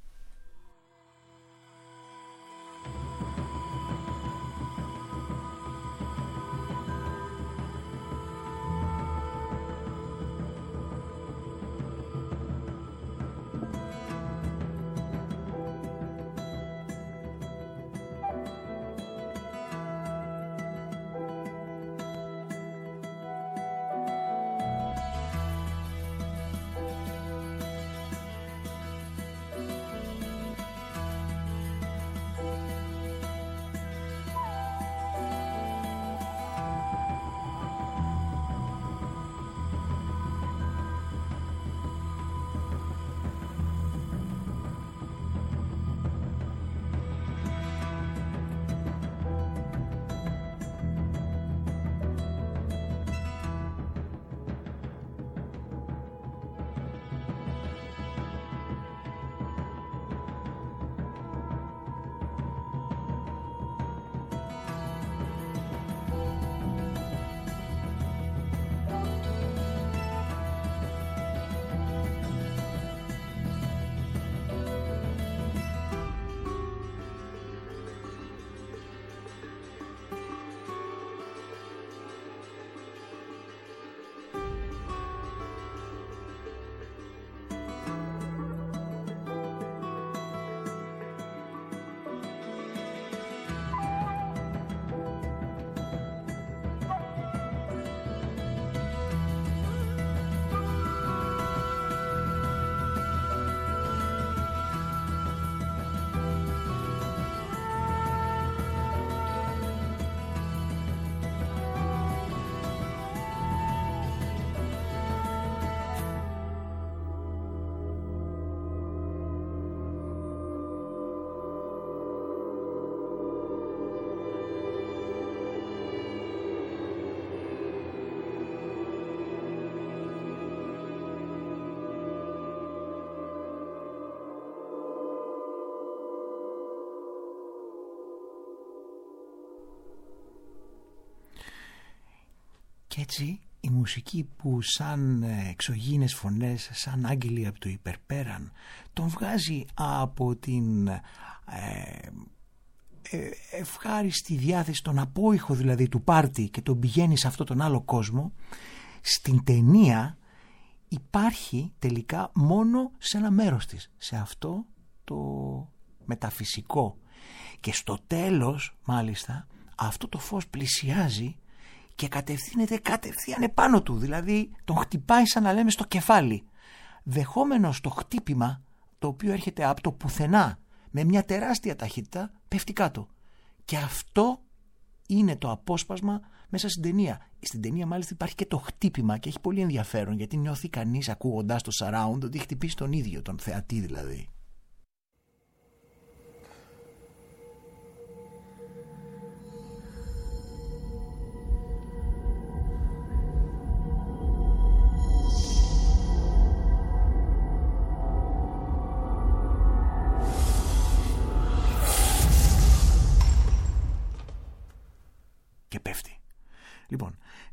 Και έτσι η μουσική που σαν εξωγήινες φωνές, σαν άγγελοι από το υπερπέραν, τον βγάζει από την ευχάριστη διάθεση, τον απόϊχο δηλαδή του πάρτι, και τον πηγαίνει σε αυτόν τον άλλο κόσμο. Στην ταινία υπάρχει τελικά μόνο σε ένα μέρος της, σε αυτό το μεταφυσικό, και στο τέλος μάλιστα αυτό το φως πλησιάζει και κατευθύνεται κατευθείαν επάνω του, δηλαδή τον χτυπάει σαν να λέμε στο κεφάλι, δεχόμενος το χτύπημα το οποίο έρχεται από το πουθενά με μια τεράστια ταχύτητα, πέφτει κάτω. Και αυτό είναι το απόσπασμα μέσα στην ταινία. Στην ταινία μάλιστα υπάρχει και το χτύπημα και έχει πολύ ενδιαφέρον, γιατί νιώθει κανείς ακούγοντας το surround ότι έχει χτυπήσει τον ίδιο, τον θεατή δηλαδή.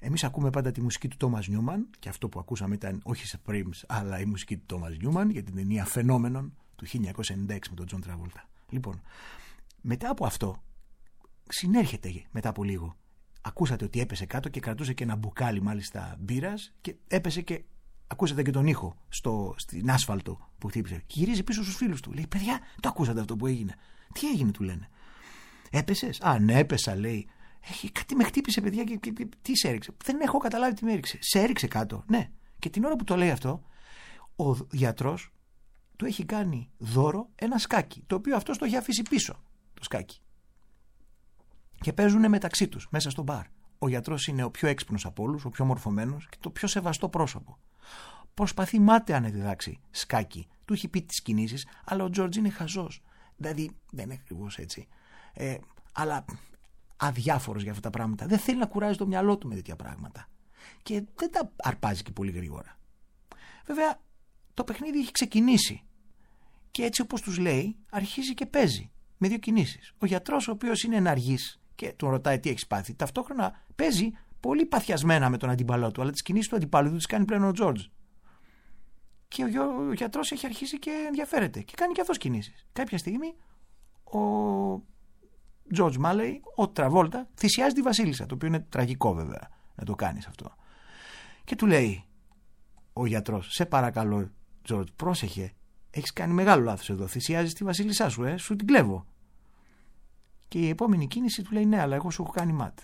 Εμείς ακούμε πάντα τη μουσική του Thomas Newman, και αυτό που ακούσαμε ήταν όχι Supremes, αλλά η μουσική του Thomas Newman για την ταινία Φαινόμενον του 1996 με τον John Travolta. Λοιπόν, μετά από αυτό, συνέρχεται μετά από λίγο. Ακούσατε ότι έπεσε κάτω και κρατούσε και ένα μπουκάλι μάλιστα μπύρας και έπεσε και ακούσατε και τον ήχο στην άσφαλτο που χτύπησε. Και γυρίζει πίσω στους φίλους του. Λέει, παιδιά, το ακούσατε αυτό που έγινε? Τι έγινε, του λένε. Έπεσες? Α, ναι, έπεσα, λέει. Κάτι με χτύπησε, παιδιά, και τι σε έριξε? Δεν έχω καταλάβει τι με έριξε. Σε έριξε κάτω? Ναι. Και την ώρα που το λέει αυτό, ο γιατρός του έχει κάνει δώρο ένα σκάκι, το οποίο αυτός το έχει αφήσει πίσω, το σκάκι. Και παίζουν μεταξύ τους μέσα στο μπαρ. Ο γιατρός είναι ο πιο έξυπνος από όλους, ο πιο μορφωμένος και το πιο σεβαστό πρόσωπο. Προσπαθεί μάταια να διδάξει σκάκι. Του έχει πει τις κινήσεις, αλλά ο Τζόρτζ είναι χαζός. Δηλαδή δεν είναι ακριβώς έτσι. Αλλά αδιάφορος για αυτά τα πράγματα. Δεν θέλει να κουράζει το μυαλό του με τέτοια πράγματα. Και δεν τα αρπάζει και πολύ γρήγορα. Βέβαια, το παιχνίδι έχει ξεκινήσει. Και έτσι όπως τους λέει, αρχίζει και παίζει με 2 κινήσεις. Ο γιατρός, ο οποίος είναι εναργής και τον ρωτάει τι έχεις πάθει, ταυτόχρονα παίζει πολύ παθιασμένα με τον αντίπαλό του, αλλά τις κινήσεις του αντιπάλου του τις κάνει πλέον ο Τζόρτζ. Και ο γιατρός έχει αρχίσει και ενδιαφέρεται και κάνει και αυτός κινήσεις. Κάποια στιγμή ο Τζορτζ Μάλεϊ, ο Τραβόλτα, θυσιάζει τη βασίλισσα, το οποίο είναι τραγικό βέβαια να το κάνεις αυτό. Και του λέει ο γιατρός, σε παρακαλώ Τζορτζ, πρόσεχε, έχεις κάνει μεγάλο λάθος εδώ, θυσιάζεις τη βασίλισσά σου, σου την κλέβω. Και η επόμενη κίνηση του λέει, ναι, αλλά εγώ σου έχω κάνει ματ.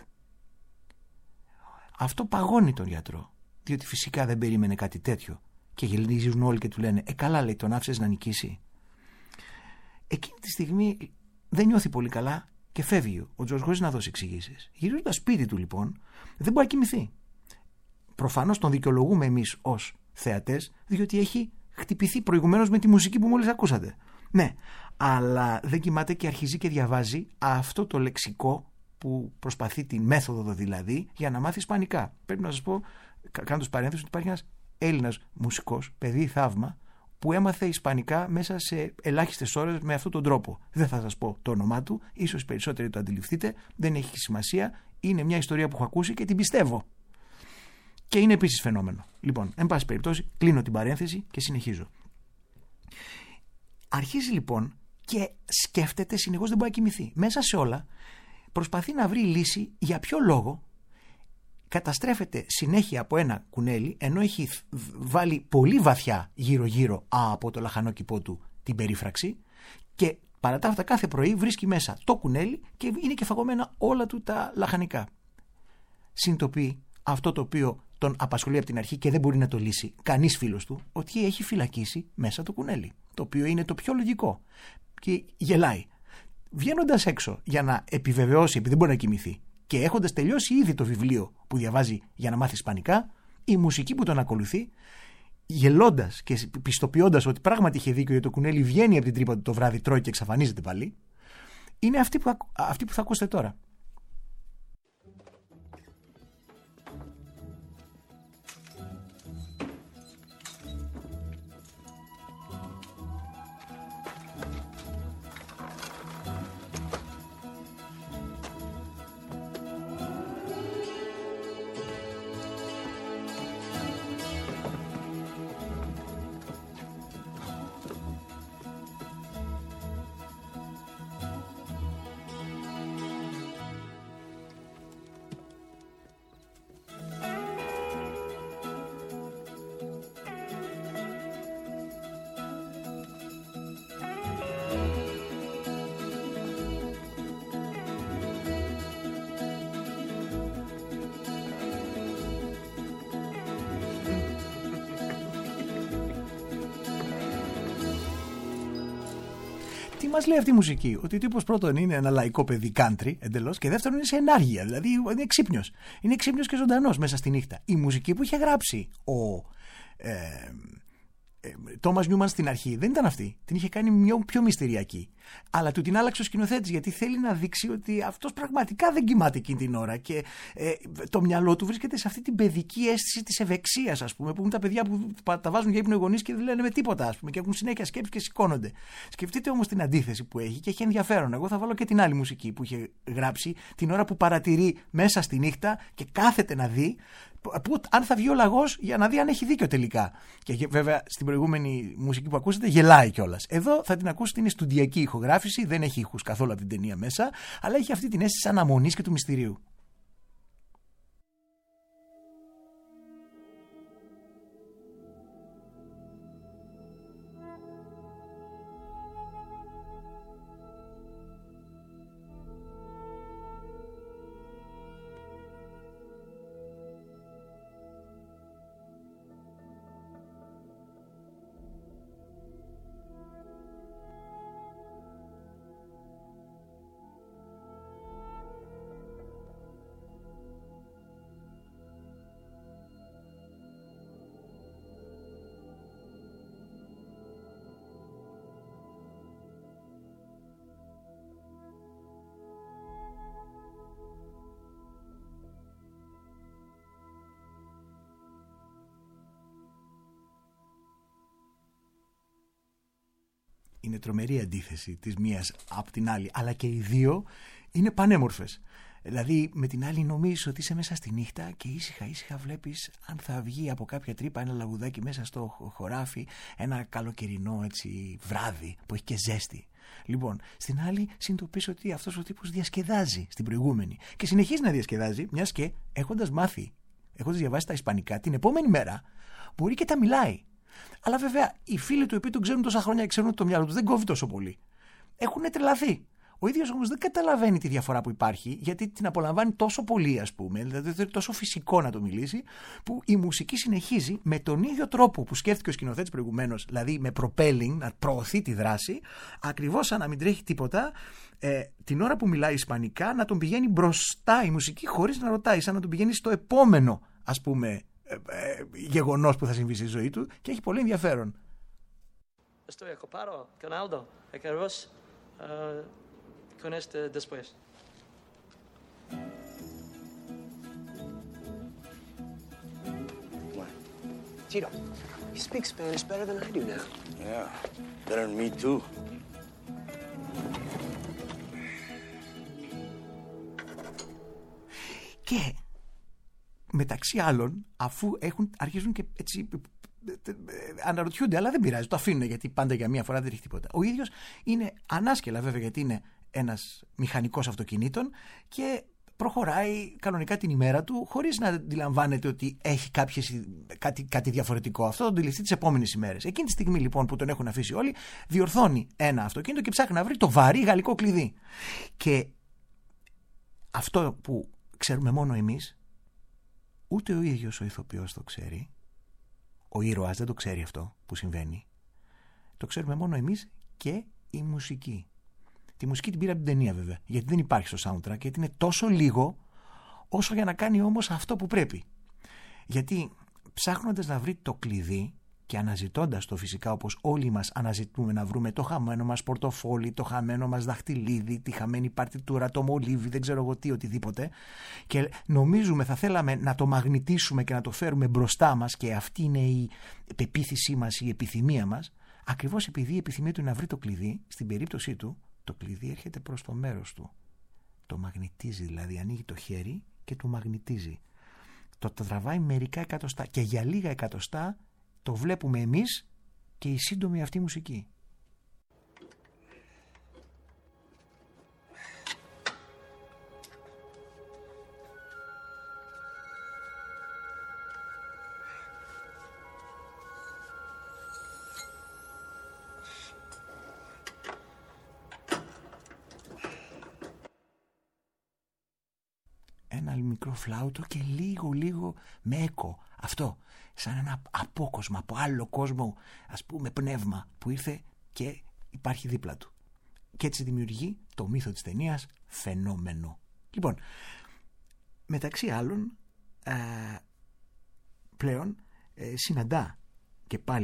Αυτό παγώνει τον γιατρό, διότι φυσικά δεν περίμενε κάτι τέτοιο. Και γελίζουν όλοι και του λένε, καλά, λέει, τον άφησες να νικήσει? Εκείνη τη στιγμή δεν νιώθει πολύ καλά και φεύγει ο Τζορτζ χωρίς να δώσει εξηγήσεις. Γυρίζοντας σπίτι του λοιπόν, δεν μπορεί να κοιμηθεί. Προφανώς τον δικαιολογούμε εμείς ως θεατές, διότι έχει χτυπηθεί προηγουμένως με τη μουσική που μόλις ακούσατε. Ναι, αλλά δεν κοιμάται και αρχίζει και διαβάζει αυτό το λεξικό που προσπαθεί, τη μέθοδο δηλαδή, για να μάθει ισπανικά. Πρέπει να σας πω, κάνοντας παρένθεση, ότι υπάρχει ένας Έλληνας μουσικός, παιδί θαύμα, που έμαθε ισπανικά μέσα σε ελάχιστες ώρες με αυτόν τον τρόπο. Δεν θα σας πω το όνομά του, ίσως περισσότεροι το αντιληφθείτε, δεν έχει σημασία, είναι μια ιστορία που έχω ακούσει και την πιστεύω. Και είναι επίσης φαινόμενο. Λοιπόν, εν πάση περιπτώσει, κλείνω την παρένθεση και συνεχίζω. Αρχίζει λοιπόν και σκέφτεται συνεχώς, δεν μπορεί να κοιμηθεί. Μέσα σε όλα προσπαθεί να βρει λύση για ποιο λόγο καταστρέφεται συνέχεια από ένα κουνέλι, ενώ έχει βάλει πολύ βαθιά γύρω-γύρω από το λαχανόκηπό του την περίφραξη, και παρά τα αυτά κάθε πρωί βρίσκει μέσα το κουνέλι και είναι και φαγωμένα όλα του τα λαχανικά. Συνειδητοποιεί αυτό το οποίο τον απασχολεί από την αρχή και δεν μπορεί να το λύσει κανείς φίλος του, ότι έχει φυλακίσει μέσα το κουνέλι, το οποίο είναι το πιο λογικό. Και γελάει. Βγαίνοντας έξω για να επιβεβαιώσει, επειδή δεν μπορεί να κοιμηθεί, και έχοντας τελειώσει ήδη το βιβλίο που διαβάζει για να μάθει ισπανικά, η μουσική που τον ακολουθεί, γελώντας και πιστοποιώντας ότι πράγματι είχε δίκιο, γιατί το κουνέλι βγαίνει από την τρύπα του το βράδυ, τρώει και εξαφανίζεται πάλι, είναι αυτή που θα ακούσετε τώρα. Τι μας λέει αυτή η μουσική? Ότι ο τύπος πρώτον είναι ένα λαϊκό παιδί country εντελώς, και δεύτερον είναι σε ενάργεια, δηλαδή είναι ξύπνιος. Είναι ξύπνιος και ζωντανός μέσα στη νύχτα. Η μουσική που είχε γράψει ο Τόμας Νιούμαν στην αρχή δεν ήταν αυτή. Την είχε κάνει πιο μυστηριακή. Αλλά του την άλλαξε ο σκηνοθέτης, γιατί θέλει να δείξει ότι αυτός πραγματικά δεν κοιμάται εκείνη την ώρα και το μυαλό του βρίσκεται σε αυτή την παιδική αίσθηση της ευεξίας, ας πούμε, που είναι τα παιδιά που τα βάζουν για ύπνο οι γονείς και δεν λένε με τίποτα, ας πούμε, και έχουν συνέχεια σκέψεις και σηκώνονται. Σκεφτείτε όμως την αντίθεση που έχει και έχει ενδιαφέρον. Εγώ θα βάλω και την άλλη μουσική που είχε γράψει την ώρα που παρατηρεί μέσα στη νύχτα και κάθεται να δει αν θα βγει ο λαγός για να δει αν έχει δίκιο τελικά. Και βέβαια στην προηγούμενη μουσική που ακούσατε γελάει κιόλας. Εδώ θα την ακούσετε, είναι στουντιακή ηχογράφηση, δεν έχει ήχους καθόλου από την ταινία μέσα, αλλά έχει αυτή την αίσθηση αναμονής και του μυστηρίου. Είναι τρομερή αντίθεση της μίας από την άλλη, αλλά και οι δύο είναι πανέμορφες. Δηλαδή με την άλλη νομίζεις ότι είσαι μέσα στη νύχτα και ήσυχα βλέπεις αν θα βγει από κάποια τρύπα ένα λαγουδάκι μέσα στο χωράφι, ένα καλοκαιρινό έτσι βράδυ που έχει και ζέστη. Λοιπόν, στην άλλη συνειδητοποιείς ότι αυτός ο τύπος διασκεδάζει στην προηγούμενη και συνεχίζει να διασκεδάζει, μιας και έχοντας διαβάσει τα ισπανικά, την επόμενη μέρα μπορεί και τα μιλάει. Αλλά βέβαια οι φίλοι του, οι οποίοι τον ξέρουν τόσα χρόνια και ξέρουν ότι το μυαλό του δεν κόβει τόσο πολύ, έχουν τρελαθεί. Ο ίδιος όμως δεν καταλαβαίνει τη διαφορά που υπάρχει, γιατί την απολαμβάνει τόσο πολύ, ας πούμε, δηλαδή τόσο φυσικό να το μιλήσει, που η μουσική συνεχίζει με τον ίδιο τρόπο που σκέφτηκε ο σκηνοθέτης προηγουμένως, δηλαδή με propelling, να προωθεί τη δράση, ακριβώς σαν να μην τρέχει τίποτα, την ώρα που μιλάει ισπανικά να τον πηγαίνει μπροστά η μουσική χωρίς να ρωτάει, σαν να τον πηγαίνει στο επόμενο, ας πούμε, γεγονός που θα συμβεί στη ζωή του, και έχει πολύ ενδιαφέρον. Estoy ocupado con Aldo. Acabaremos con este después. What? Tito, you speak Spanish better than I do now. Yeah, better than me too. Και μεταξύ άλλων, αφού αρχίζουν και έτσι αναρωτιούνται, αλλά δεν πειράζει, το αφήνουν, γιατί πάντα για μία φορά δεν έχει τίποτα. Ο ίδιος είναι ανάσκελα βέβαια, γιατί είναι ένας μηχανικός αυτοκινήτων και προχωράει κανονικά την ημέρα του χωρίς να αντιλαμβάνεται ότι έχει κάτι διαφορετικό. Αυτό το αντιληφθεί τις επόμενες ημέρες. Εκείνη τη στιγμή λοιπόν που τον έχουν αφήσει όλοι, διορθώνει ένα αυτοκίνητο και ψάχνει να βρει το βαρύ γαλλικό κλειδί. Και αυτό που ξέρουμε μόνο εμείς, ούτε ο ίδιος ο ηθοποιός το ξέρει, ο ήρωας δεν το ξέρει αυτό που συμβαίνει. Το ξέρουμε μόνο εμείς και η μουσική. Τη μουσική την πήρα από την ταινία βέβαια, γιατί δεν υπάρχει στο soundtrack, γιατί είναι τόσο λίγο όσο για να κάνει όμως αυτό που πρέπει. Γιατί ψάχνοντας να βρει το κλειδί και αναζητώντας το φυσικά, όπως όλοι μας αναζητούμε να βρούμε το χαμένο μας πορτοφόλι, το χαμένο μας δαχτυλίδι, τη χαμένη παρτιτούρα, το μολύβι, δεν ξέρω εγώ τι, οτιδήποτε, και νομίζουμε θα θέλαμε να το μαγνητίσουμε και να το φέρουμε μπροστά μας, και αυτή είναι η πεποίθησή μας, η επιθυμία μας, ακριβώς επειδή η επιθυμία του είναι να βρει το κλειδί, στην περίπτωσή του το κλειδί έρχεται προς το μέρος του. Το μαγνητίζει, δηλαδή ανοίγει το χέρι και του μαγνητίζει. Το τραβάει μερικά εκατοστά και για λίγα εκατοστά το βλέπουμε εμείς και η σύντομη αυτή μουσική. Ένα μικρό φλάουτο και λίγο με έκο. Αυτό, σαν ένα απόκοσμο, από άλλο κόσμο, ας πούμε, πνεύμα που ήρθε και υπάρχει δίπλα του. Και έτσι δημιουργεί το μύθο της ταινίας φαινόμενο. Λοιπόν, μεταξύ άλλων, πλέον συναντά και πάλι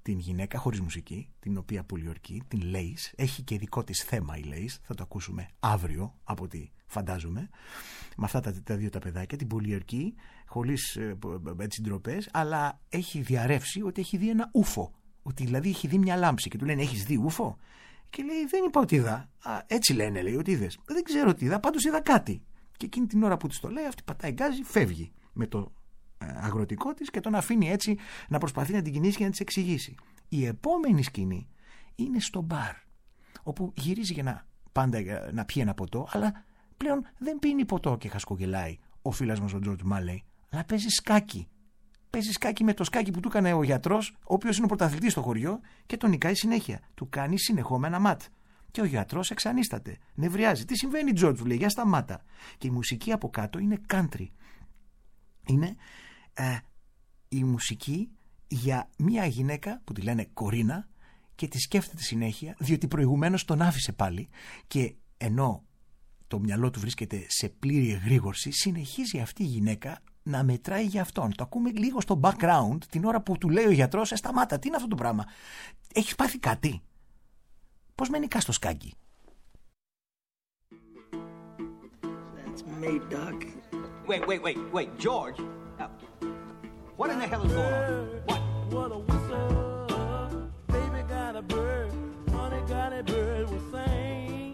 την γυναίκα χωρίς μουσική, την οποία πολιορκεί, την Lace. Έχει και δικό της θέμα η Lace, θα το ακούσουμε αύριο από ό,τι φαντάζομαι, με αυτά τα δύο τα παιδάκια. Την πολιορκεί χωρίς ντροπές, αλλά έχει διαρρεύσει ότι έχει δει ένα ούφο, ότι δηλαδή έχει δει μια λάμψη και του λένε έχεις δει ούφο? Και λέει δεν είπα ότι είδα. Έτσι λένε, λέει, ότι είδες. Δεν ξέρω τι είδα, πάντως είδα κάτι. Και εκείνη την ώρα που της το λέει, αυτή πατάει γκάζι, φεύγει με το αγροτικό της και τον αφήνει έτσι να προσπαθεί να την κινήσει και να της εξηγήσει. Η επόμενη σκηνή είναι στο μπαρ, όπου γυρίζει για να πιει ένα ποτό, αλλά πλέον δεν πίνει ποτό και χασκογελάει ο φίλος μας ο George Malley, αλλά παίζει σκάκι. Παίζει σκάκι με το σκάκι που του έκανε ο γιατρός, ο οποίος είναι ο πρωταθλητής στο χωριό και τον νικάει συνέχεια. Του κάνει συνεχόμενα ματ. Και ο γιατρός εξανίσταται, νευριάζει. Τι συμβαίνει, George, του λέει, για σταμάτα. Και η μουσική από κάτω είναι country. Είναι η μουσική για μια γυναίκα που τη λένε Κορίνα και τη σκέφτεται συνέχεια, διότι προηγουμένως τον άφησε πάλι και ενώ το μυαλό του βρίσκεται σε πλήρη εγρήγορση, συνεχίζει αυτή η γυναίκα να μετράει για αυτόν. Το ακούμε λίγο στο background την ώρα που του λέει ο γιατρός σταμάτα, τι είναι αυτό το πράγμα? Έχεις πάθει κάτι? Πώς με νικάς στο σκάκι? That's me, Doc. Wait, George. What in the hell is going on? What a whistle. Baby got a bird. Honey got a bird will sing.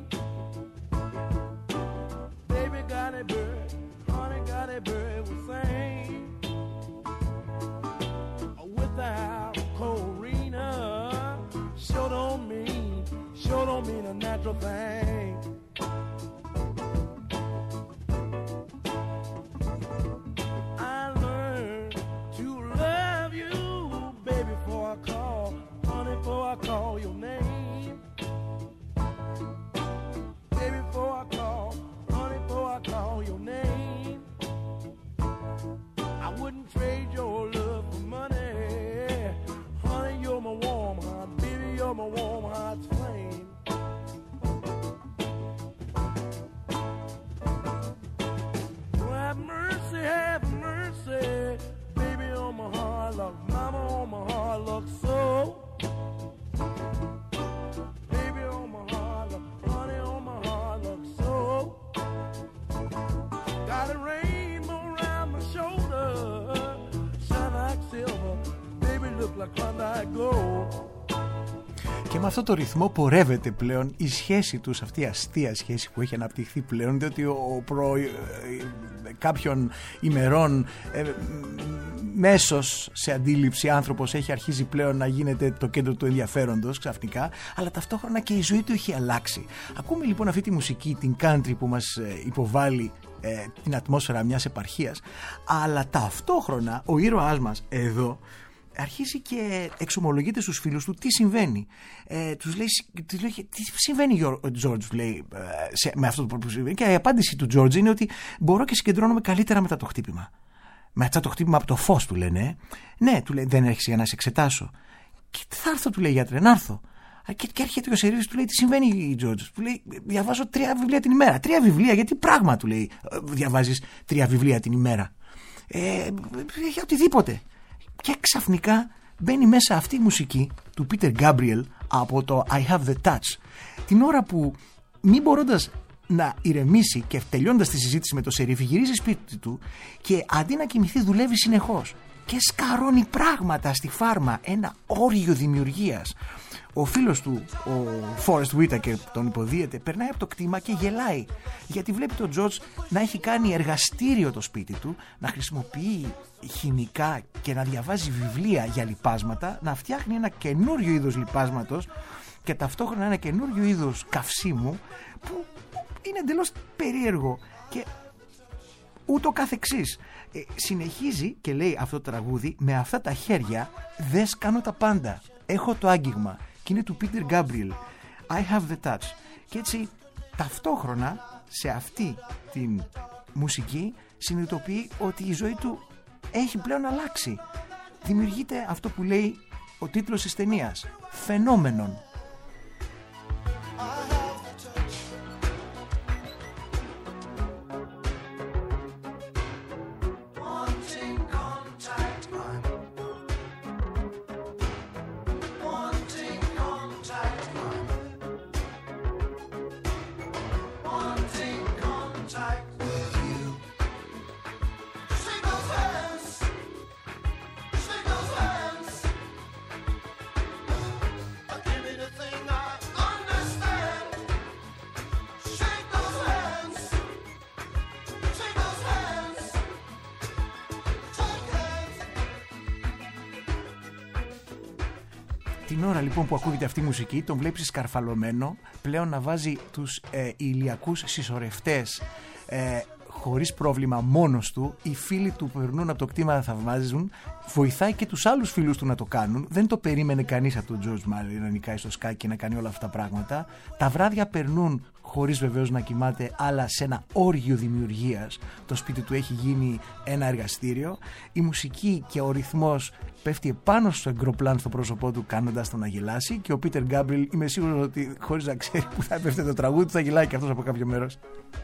Baby got a bird. Honey got a bird will sing. Without Corina, sure don't mean a natural thing. I call your name, baby, before I call, honey, before I call your name, I wouldn't trade your love for money, honey, you're my warm heart, baby, you're my warm heart's flame. Oh, have mercy, baby, on my heart, look, mama, on my heart, look so. Και με αυτό το ρυθμό πορεύεται πλέον η σχέση τους, αυτή η αστεία σχέση που έχει αναπτυχθεί πλέον, διότι κάποιων ημερών μέσος σε αντίληψη άνθρωπος έχει αρχίσει πλέον να γίνεται το κέντρο του ενδιαφέροντος ξαφνικά, αλλά ταυτόχρονα και η ζωή του έχει αλλάξει. Ακούμε λοιπόν αυτή τη μουσική, την country που μας υποβάλλει την ατμόσφαιρα μιας επαρχίας, αλλά ταυτόχρονα ο ήρωάς μας εδώ αρχίζει και εξομολογείται στους φίλους του τι συμβαίνει. Τους λέει, τι συμβαίνει George, λέει, με αυτό που συμβαίνει. Και η απάντηση του George είναι ότι μπορώ και συγκεντρώνομαι καλύτερα μετά το χτύπημα. Μετά το χτύπημα από το φως, του λένε. Ναι, του λέει, δεν έρχεσαι για να σε εξετάσω. Και θα έρθω, του λέει, γιατρέ, να έρθω. Και έρχεται ο Σερίβης, του λέει, τι συμβαίνει, George? Του λέει, διαβάζω 3 βιβλία την ημέρα. 3 βιβλία, γιατί πράγμα, του λέει, διαβάζεις 3 βιβλία την ημέρα? Για οτιδήποτε. Και ξαφνικά μπαίνει μέσα αυτή η μουσική του Peter Gabriel από το I Have the Touch. Την ώρα που μη μπορώντας να ηρεμήσει και τελειώντας τη συζήτηση με το Σερίφη, γυρίζει σπίτι του και αντί να κοιμηθεί δουλεύει συνεχώς και σκαρώνει πράγματα στη φάρμα, ένα όργιο δημιουργίας. Ο φίλος του, ο Forrest Whitaker, τον υποδίεται, περνάει από το κτήμα και γελάει, γιατί βλέπει τον George να έχει κάνει εργαστήριο το σπίτι του, να χρησιμοποιεί χημικά και να διαβάζει βιβλία για λιπάσματα, να φτιάχνει ένα καινούριο είδος λιπάσματος και ταυτόχρονα ένα καινούριο είδος καυσίμου που είναι εντελώς περίεργο και ούτω καθεξής. Συνεχίζει και λέει αυτό το τραγούδι, με αυτά τα χέρια δες κάνω τα πάντα, έχω το άγγιγμα, και είναι του Peter Gabriel, I Have the Touch. Και έτσι ταυτόχρονα σε αυτή την μουσική συνειδητοποιεί ότι η ζωή του έχει πλέον αλλάξει. Δημιουργείται αυτό που λέει ο τίτλος της ταινίας, φαινόμενον. Την ώρα λοιπόν που ακούγεται αυτή η μουσική, τον βλέπεις σκαρφαλωμένο πλέον να βάζει τους ηλιακούς συσσωρευτές χωρίς πρόβλημα μόνος του. Οι φίλοι του που περνούν από το κτήμα θαυμάζουν, βοηθάει και τους άλλους φίλους του να το κάνουν. Δεν το περίμενε κανείς από τον George Marley να νικάει στο σκάκι να κάνει όλα αυτά τα πράγματα. Τα βράδια περνούν χωρίς βεβαίως να κοιμάται, αλλά σε ένα όργιο δημιουργίας. Το σπίτι του έχει γίνει ένα εργαστήριο. Η μουσική και ο ρυθμός πέφτει επάνω στο εγκροπλάν στο πρόσωπό του, κάνοντας τον να γελάσει, και ο Πίτερ Γκάμπριελ, είμαι σίγουρος ότι χωρίς να ξέρει που θα πέφτει το τραγούδι, θα γελάει και αυτός από κάποιο μέρος.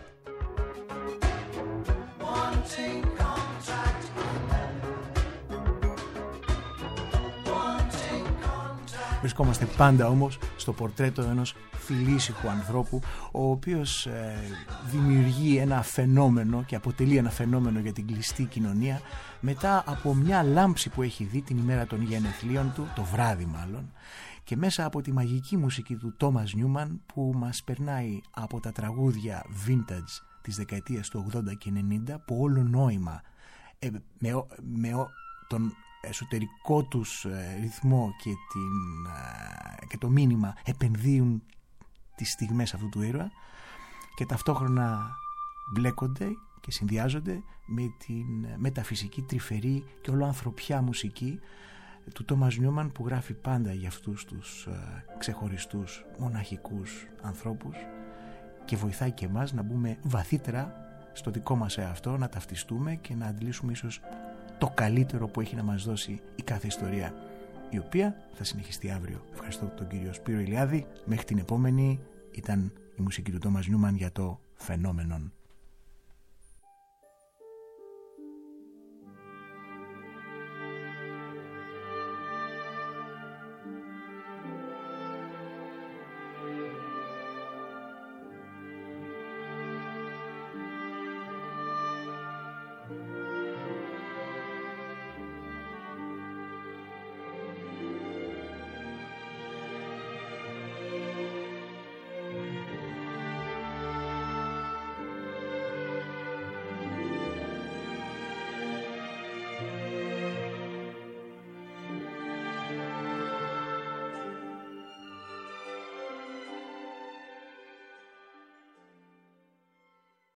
Βρισκόμαστε πάντα όμως στο πορτρέτο ενός φιλήσυχου ανθρώπου, ο οποίος δημιουργεί ένα φαινόμενο και αποτελεί ένα φαινόμενο για την κλειστή κοινωνία μετά από μια λάμψη που έχει δει την ημέρα των γενεθλίων του, το βράδυ μάλλον, και μέσα από τη μαγική μουσική του Τόμας Νιούμαν που μας περνάει από τα τραγούδια vintage της δεκαετίας του 80 και 90, που όλο νόημα με τον εσωτερικό τους ρυθμό και το μήνυμα επενδύουν τις στιγμές αυτού του ήρωα και ταυτόχρονα μπλέκονται και συνδυάζονται με την μεταφυσική, τρυφερή και όλο ανθρωπιά μουσική του Τόμας Νιούμαν, που γράφει πάντα για αυτούς τους ξεχωριστούς μοναχικούς ανθρώπους και βοηθάει και εμάς να μπούμε βαθύτερα στο δικό μας εαυτό, να ταυτιστούμε και να αντιλήσουμε ίσως το καλύτερο που έχει να μας δώσει η κάθε ιστορία, η οποία θα συνεχιστεί αύριο. Ευχαριστώ τον κύριο Σπύρο Ηλιάδη. Μέχρι την επόμενη, ήταν η μουσική του Τόμας Νιούμαν για το Φαινόμενον.